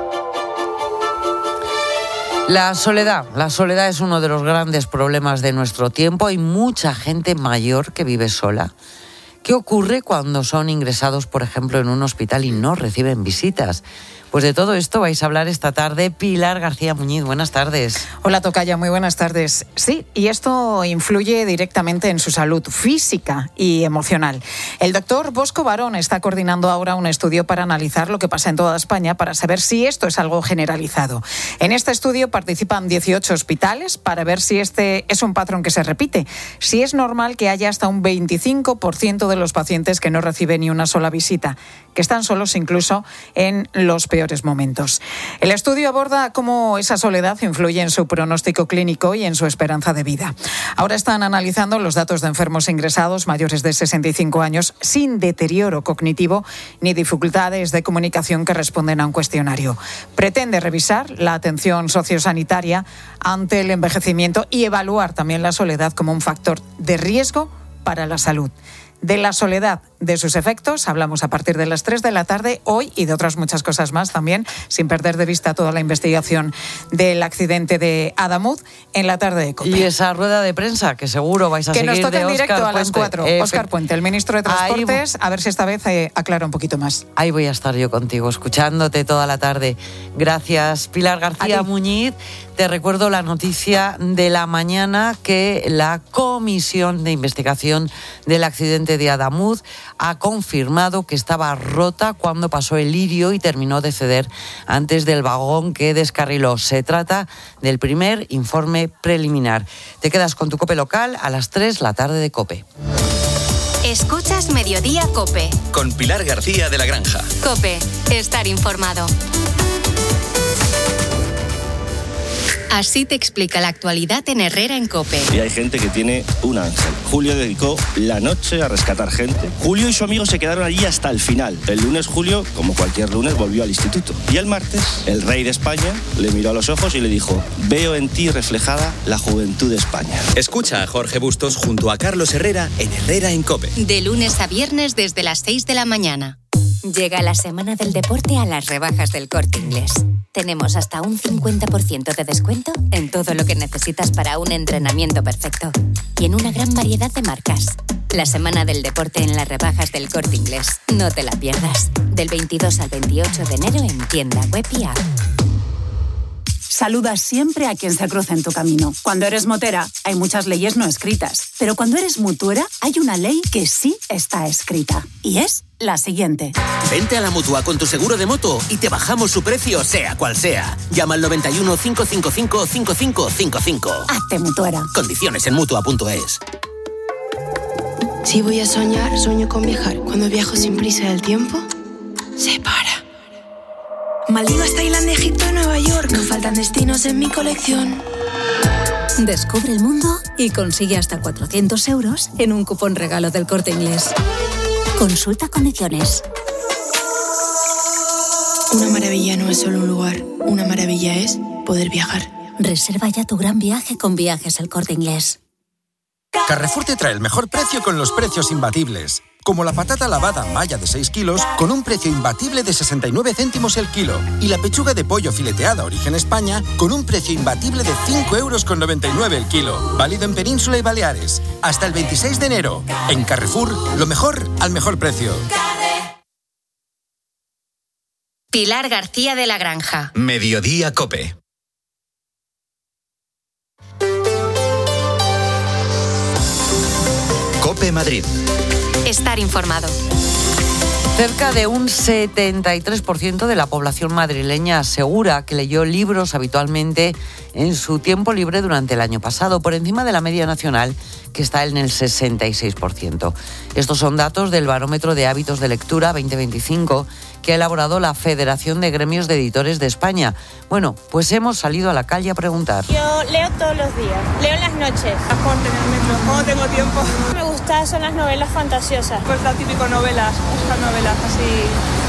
La soledad. La soledad es uno de los grandes problemas de nuestro tiempo. Hay mucha gente mayor que vive sola. ¿Qué ocurre cuando son ingresados, por ejemplo, en un hospital y no reciben visitas? Pues de todo esto vais a hablar esta tarde. Pilar García Muñiz, buenas tardes. Hola, tocaya, muy buenas tardes. Sí, y esto influye directamente en su salud física y emocional. El doctor Bosco Barón está coordinando ahora un estudio para analizar lo que pasa en toda España para saber si esto es algo generalizado. En este estudio participan dieciocho hospitales para ver si este es un patrón que se repite. Si es normal que haya hasta un veinticinco por ciento de los pacientes que no reciben ni una sola visita, que están solos incluso en los peores momentos. El estudio aborda cómo esa soledad influye en su pronóstico clínico y en su esperanza de vida. Ahora están analizando los datos de enfermos ingresados mayores de sesenta y cinco años sin deterioro cognitivo ni dificultades de comunicación que responden a un cuestionario. Pretende revisar la atención sociosanitaria ante el envejecimiento y evaluar también la soledad como un factor de riesgo para la salud. De la soledad, de sus efectos, hablamos a partir de las tres de la tarde hoy, y de otras muchas cosas más también, sin perder de vista toda la investigación del accidente de Adamuz en La Tarde de COPE. Y esa rueda de prensa que seguro vais a que seguir nos toca de en directo Óscar a las Puente. cuatro. Eh, Óscar Puente, el ministro de Transportes, ahí, a ver si esta vez eh, aclara un poquito más. Ahí voy a estar yo contigo, escuchándote toda la tarde. Gracias, Pilar García Muñiz. Te recuerdo la noticia de la mañana, que la Comisión de Investigación del accidente de Adamuz ha confirmado que estaba rota cuando pasó el Lirio y terminó de ceder antes del vagón que descarriló. Se trata del primer informe preliminar. Te quedas con tu COPE local a las tres, La Tarde de COPE. Escuchas Mediodía COPE. Con Pilar García de la Granja. COPE, estar informado. Así te explica la actualidad en Herrera en COPE. Y hay gente que tiene un ángel. Julio dedicó la noche a rescatar gente. Julio y su amigo se quedaron allí hasta el final. El lunes Julio, como cualquier lunes, volvió al instituto. Y el martes, el rey de España le miró a los ojos y le dijo: veo en ti reflejada la juventud de España. Escucha a Jorge Bustos junto a Carlos Herrera en Herrera en COPE. De lunes a viernes desde las seis de la mañana. Llega la semana del deporte a las rebajas del Corte Inglés. Tenemos hasta un cincuenta por ciento de descuento en todo lo que necesitas para un entrenamiento perfecto. Y en una gran variedad de marcas. La semana del deporte en las rebajas del Corte Inglés. No te la pierdas. Del veintidós al veintiocho de enero en tienda web y app. Saluda siempre a quien se cruza en tu camino. Cuando eres motera, hay muchas leyes no escritas. Pero cuando eres mutuera, hay una ley que sí está escrita. Y es la siguiente. Vente a la Mutua con tu seguro de moto y te bajamos su precio, sea cual sea. Llama al noventa y uno, cinco cinco cinco, cinco cinco cinco cinco. Hazte mutuera. Condiciones en mutua punto es. Si voy a soñar, sueño con viajar. Cuando viajo sin prisa del tiempo, se para. Maldivas, Tailandia, Egipto, Nueva York. No faltan destinos en mi colección. Descubre el mundo y consigue hasta cuatrocientos euros en un cupón regalo del Corte Inglés. Consulta condiciones. Una maravilla no es solo un lugar. Una maravilla es poder viajar. Reserva ya tu gran viaje con Viajes El Corte Inglés. Carrefour te trae el mejor precio con los precios imbatibles. Como la patata lavada Maya de seis kilos con un precio imbatible de sesenta y nueve céntimos el kilo. Y la pechuga de pollo fileteada Origen España con un precio imbatible de cinco euros con noventa y nueve el kilo. Válido en Península y Baleares. Hasta el veintiséis de enero. En Carrefour, lo mejor al mejor precio. Pilar García de la Granja. Mediodía COPE. COPE Madrid. Estar informado. Cerca de un setenta y tres por ciento de la población madrileña asegura que leyó libros habitualmente en su tiempo libre durante el año pasado, por encima de la media nacional, que está en el sesenta y seis por ciento. Estos son datos del Barómetro de Hábitos de Lectura veinte veinticinco, que ha elaborado la Federación de Gremios de Editores de España. Bueno, pues hemos salido a la calle a preguntar. Yo leo todos los días, leo en las noches. Aporte en el metro, cuando tengo tiempo. Me gustan son las novelas fantasiosas. Pues las típicas novelas, esas novelas así,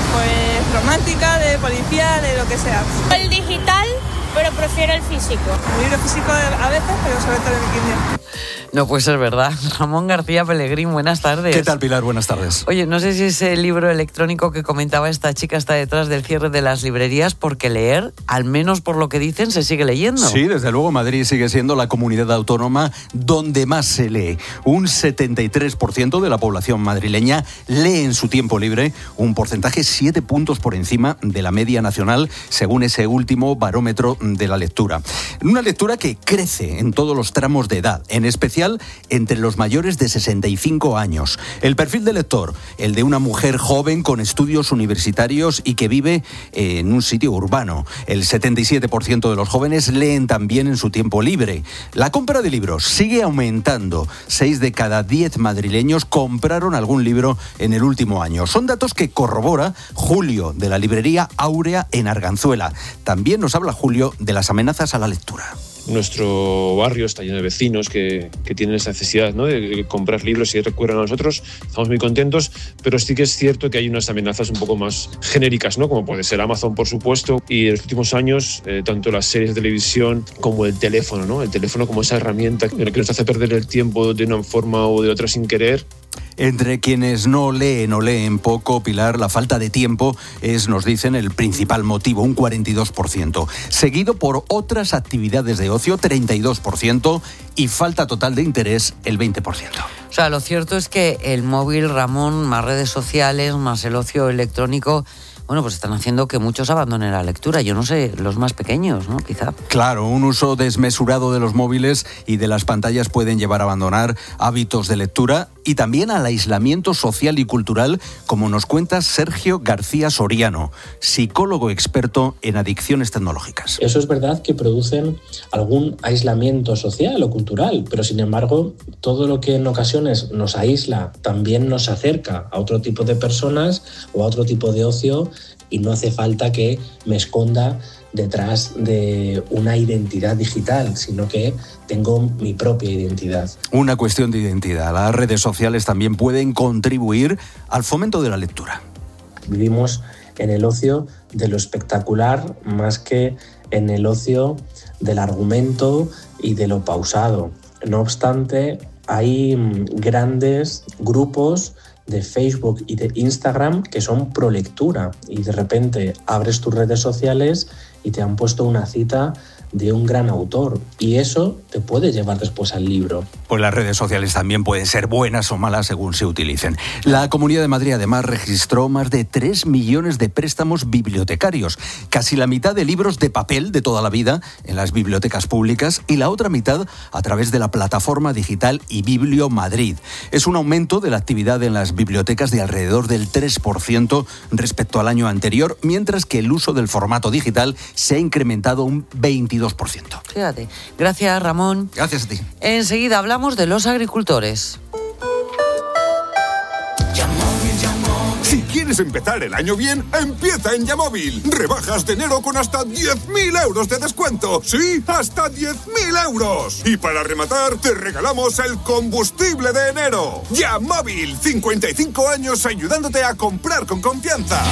pues romántica, de policía, de lo que sea. El digital, pero prefiero el físico. El libro físico a veces, pero sobre todo el Kindle. No puede ser verdad. Ramón García Pellegrín, buenas tardes. ¿Qué tal, Pilar? Buenas tardes. Oye, no sé si ese libro electrónico que comentaba esta chica está detrás del cierre de las librerías, porque leer, al menos por lo que dicen, se sigue leyendo. Sí, desde luego Madrid sigue siendo la comunidad autónoma donde más se lee. Un setenta y tres por ciento de la población madrileña lee en su tiempo libre, un porcentaje siete puntos por encima de la media nacional, según ese último barómetro de la lectura. Una lectura que crece en todos los tramos de edad, en especial entre los mayores de sesenta y cinco años. El perfil de lector, el de una mujer joven con estudios universitarios y que vive en un sitio urbano. El setenta y siete por ciento de los jóvenes leen también en su tiempo libre. La compra de libros sigue aumentando. Seis de cada diez madrileños compraron algún libro en el último año. Son datos que corrobora Julio, de la librería Áurea en Arganzuela. También nos habla Julio de las amenazas a la lectura. Nuestro barrio está lleno de vecinos que, que tienen esa necesidad, ¿no?, de, de comprar libros y recurren a nosotros. Estamos muy contentos, pero sí que es cierto que hay unas amenazas un poco más genéricas, ¿no?, como puede ser Amazon, por supuesto. Y en los últimos años, eh, tanto las series de televisión como el teléfono, ¿no?, el teléfono como esa herramienta que nos hace perder el tiempo de una forma o de otra sin querer. Entre quienes no leen o leen poco, Pilar, la falta de tiempo es, nos dicen, el principal motivo, un cuarenta y dos por ciento. Seguido por otras actividades de ocio, treinta y dos por ciento, y falta total de interés, el veinte por ciento. O sea, lo cierto es que el móvil, Ramón, más redes sociales, más el ocio electrónico, bueno, pues están haciendo que muchos abandonen la lectura. Yo no sé, los más pequeños, ¿no? Quizá. Claro, un uso desmesurado de los móviles y de las pantallas pueden llevar a abandonar hábitos de lectura y también al aislamiento social y cultural, como nos cuenta Sergio García Soriano, psicólogo experto en adicciones tecnológicas. Eso es verdad que producen algún aislamiento social o cultural, pero sin embargo, todo lo que en ocasiones nos aísla también nos acerca a otro tipo de personas o a otro tipo de ocio, y no hace falta que me esconda detrás de una identidad digital, sino que tengo mi propia identidad. Una cuestión de identidad. Las redes sociales también pueden contribuir al fomento de la lectura. Vivimos en el ocio de lo espectacular más que en el ocio del argumento y de lo pausado. No obstante, hay grandes grupos de Facebook y de Instagram que son pro lectura y de repente abres tus redes sociales y te han puesto una cita de un gran autor y eso te puede llevar después al libro. Pues las redes sociales también pueden ser buenas o malas según se utilicen. La Comunidad de Madrid además registró más de tres millones de préstamos bibliotecarios, casi la mitad de libros de papel de toda la vida en las bibliotecas públicas y la otra mitad a través de la plataforma digital iBiblio Madrid. Es un aumento de la actividad en las bibliotecas de alrededor del tres por ciento respecto al año anterior, mientras que el uso del formato digital se ha incrementado un veintidós por ciento. Fíjate. Gracias, Ramón. Gracias a ti. Enseguida hablamos de los agricultores. Si quieres empezar el año bien, empieza en Yamóvil. Rebajas de enero con hasta diez mil euros de descuento. Sí, hasta diez mil euros. Y para rematar, te regalamos el combustible de enero. Yamóvil, cincuenta y cinco años ayudándote a comprar con confianza.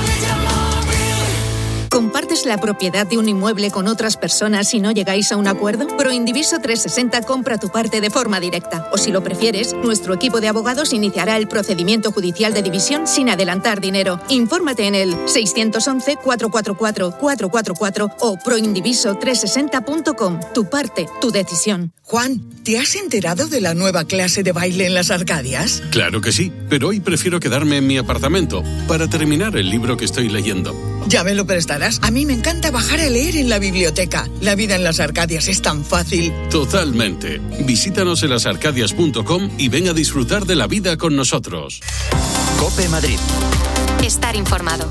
¿Compartes la propiedad de un inmueble con otras personas y no llegáis a un acuerdo? Proindiviso trescientos sesenta compra tu parte de forma directa. O si lo prefieres, nuestro equipo de abogados iniciará el procedimiento judicial de división sin adelantar dinero. Infórmate en el seiscientos once, cuatrocientos cuarenta y cuatro, cuatrocientos cuarenta y cuatro o proindiviso trescientos sesenta punto com. Tu parte, tu decisión. Juan, ¿te has enterado de la nueva clase de baile en las Arcadias? Claro que sí, pero hoy prefiero quedarme en mi apartamento para terminar el libro que estoy leyendo. ¿Ya me lo prestarás? A mí me encanta bajar a leer en la biblioteca. La vida en las Arcadias es tan fácil. Totalmente. Visítanos en las arcadias punto com y ven a disfrutar de la vida con nosotros. COPE Madrid. Estar informado.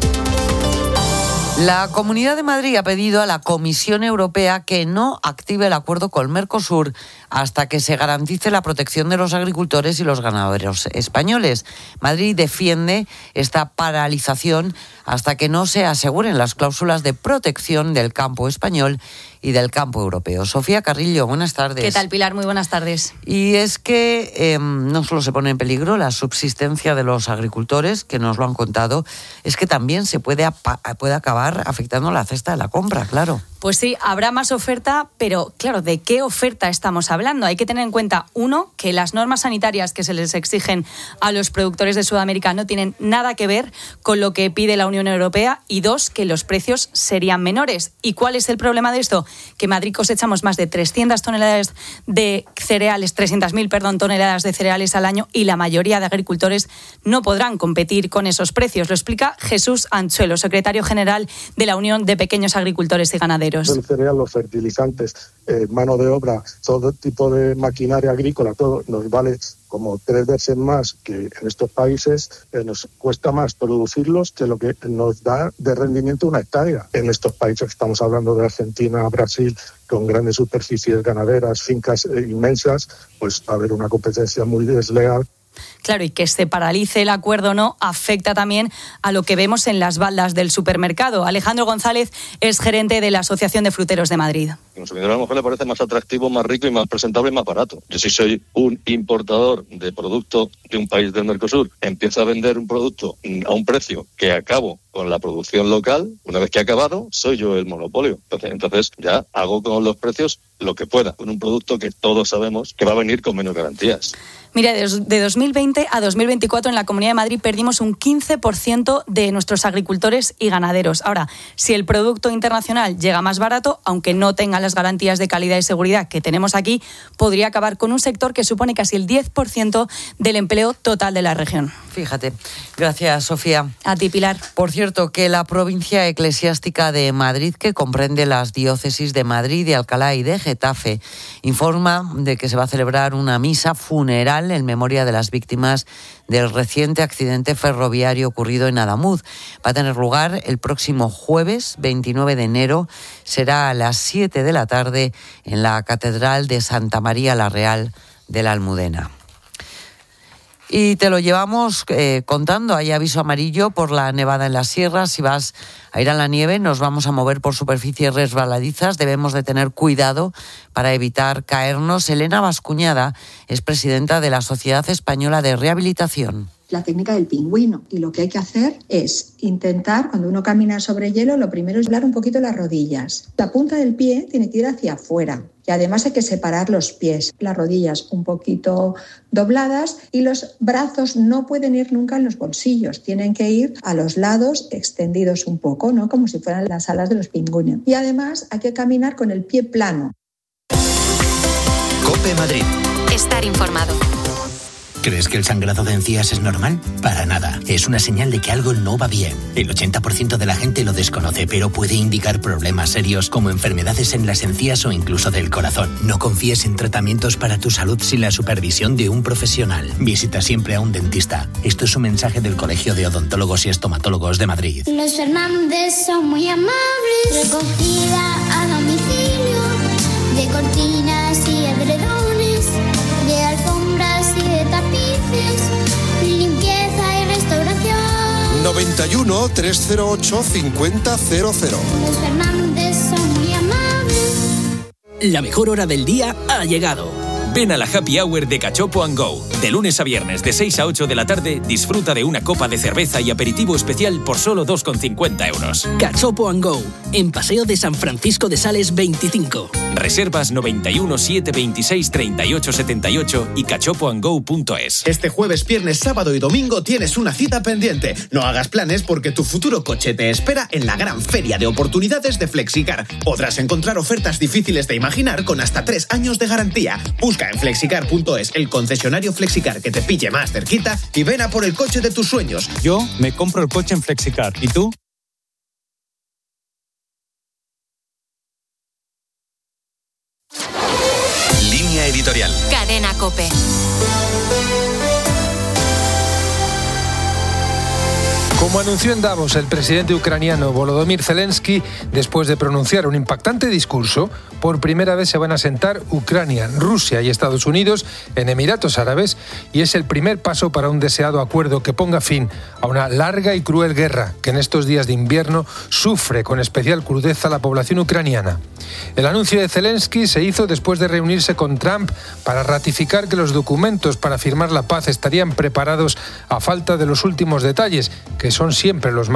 La Comunidad de Madrid ha pedido a la Comisión Europea que no active el acuerdo con Mercosur hasta que se garantice la protección de los agricultores y los ganaderos españoles. Madrid defiende esta paralización hasta que no se aseguren las cláusulas de protección del campo español y del campo europeo. Sofía Carrillo, buenas tardes. ¿Qué tal, Pilar? Muy buenas tardes. Y es que eh, no solo se pone en peligro la subsistencia de los agricultores, que nos lo han contado, es que también se puede, apa- puede acabar afectando la cesta de la compra, claro. Pues sí, habrá más oferta, pero claro, ¿de qué oferta estamos hablando? Hay que tener en cuenta, uno, que las normas sanitarias que se les exigen a los productores de Sudamérica no tienen nada que ver con lo que pide la Unión Europea, y dos, que los precios serían menores. ¿Y cuál es el problema de esto? Que en Madrid cosechamos más de trescientas toneladas de cereales, trescientas mil, perdón, toneladas de cereales al año, y la mayoría de agricultores no podrán competir con esos precios. Lo explica Jesús Anchuelo, secretario general de la Unión de Pequeños Agricultores y Ganaderos. El cereal, los fertilizantes, eh, mano de obra, todo tipo de maquinaria agrícola, todo nos vale como tres veces más que en estos países. Eh, nos cuesta más producirlos que lo que nos da de rendimiento una hectárea. En estos países que estamos hablando de Argentina, Brasil, con grandes superficies ganaderas, fincas eh, inmensas, pues va a haber una competencia muy desleal. Claro, y que se paralice el acuerdo o no afecta también a lo que vemos en las baldas del supermercado. Alejandro González es gerente de la Asociación de Fruteros de Madrid. Al consumidor a lo mejor le parece más atractivo, más rico y más presentable y más barato. Yo, si soy un importador de producto de un país del Mercosur, empiezo a vender un producto a un precio que acabo con la producción local. Una vez que he acabado, soy yo el monopolio. Entonces, entonces ya hago con los precios lo que pueda, con un producto que todos sabemos que va a venir con menos garantías. Mira, de dos mil veinte a dos mil veinticuatro en la Comunidad de Madrid perdimos un quince por ciento de nuestros agricultores y ganaderos. Ahora, si el producto internacional llega más barato, aunque no tenga las garantías de calidad y seguridad que tenemos aquí, podría acabar con un sector que supone casi el diez por ciento del empleo total de la región. Fíjate. Gracias, Sofía. A ti, Pilar. Por cierto, que la provincia eclesiástica de Madrid, que comprende las diócesis de Madrid, de Alcalá y de Getafe, informa de que se va a celebrar una misa funeral en memoria de las víctimas del reciente accidente ferroviario ocurrido en Adamuz. Va a tener lugar el próximo jueves veintinueve de enero. Será a las siete de la tarde en la Catedral de Santa María la Real de la Almudena. Y te lo llevamos eh, contando. Hay aviso amarillo por la nevada en las sierras. Si vas a ir a la nieve, nos vamos a mover por superficies resbaladizas. Debemos de tener cuidado para evitar caernos. Elena Bascuñada es presidenta de la Sociedad Española de Rehabilitación. La técnica del pingüino, y lo que hay que hacer es intentar, cuando uno camina sobre hielo, lo primero es doblar un poquito las rodillas. La punta del pie tiene que ir hacia afuera y además hay que separar los pies, las rodillas un poquito dobladas, y los brazos no pueden ir nunca en los bolsillos, tienen que ir a los lados extendidos un poco, ¿no? Como si fueran las alas de los pingüinos. Y además hay que caminar con el pie plano. COPE Madrid. Estar informado. ¿Crees que el sangrado de encías es normal? Para nada. Es una señal de que algo no va bien. El ochenta por ciento de la gente lo desconoce, pero puede indicar problemas serios como enfermedades en las encías o incluso del corazón. No confíes en tratamientos para tu salud sin la supervisión de un profesional. Visita siempre a un dentista. Esto es un mensaje del Colegio de Odontólogos y Estomatólogos de Madrid. Los Fernández son muy amables. Recogida a domicilio de cortinas y edredones, de alfombras y de tapices, limpieza y restauración. noventa y uno, trescientos ocho, cincuenta cero cero. Los Fernández son muy amables. La mejor hora del día ha llegado. Ven a la Happy Hour de Cachopo and Go. De lunes a viernes, de seis a ocho de la tarde, disfruta de una copa de cerveza y aperitivo especial por solo dos con cincuenta euros. Cachopo and Go, en Paseo de San Francisco de Sales veinticinco. Reservas noventa y uno, siete veintiséis, treinta y ocho setenta y ocho y cachopo and go punto es. Este jueves, viernes, sábado y domingo tienes una cita pendiente. No hagas planes porque tu futuro coche te espera en la gran feria de oportunidades de Flexicar. Podrás encontrar ofertas difíciles de imaginar con hasta tres años de garantía. Busca en flexicar punto es el concesionario Flexicar que te pille más cerquita y ven a por el coche de tus sueños. Yo me compro el coche en Flexicar. ¿Y tú? editorial. Cadena COPE. Como anunció en Davos el presidente ucraniano Volodymyr Zelensky, después de pronunciar un impactante discurso, por primera vez se van a sentar Ucrania, Rusia y Estados Unidos en Emiratos Árabes, y es el primer paso para un deseado acuerdo que ponga fin a una larga y cruel guerra que en estos días de invierno sufre con especial crudeza la población ucraniana. El anuncio de Zelensky se hizo después de reunirse con Trump para ratificar que los documentos para firmar la paz estarían preparados a falta de los últimos detalles, que son siempre los más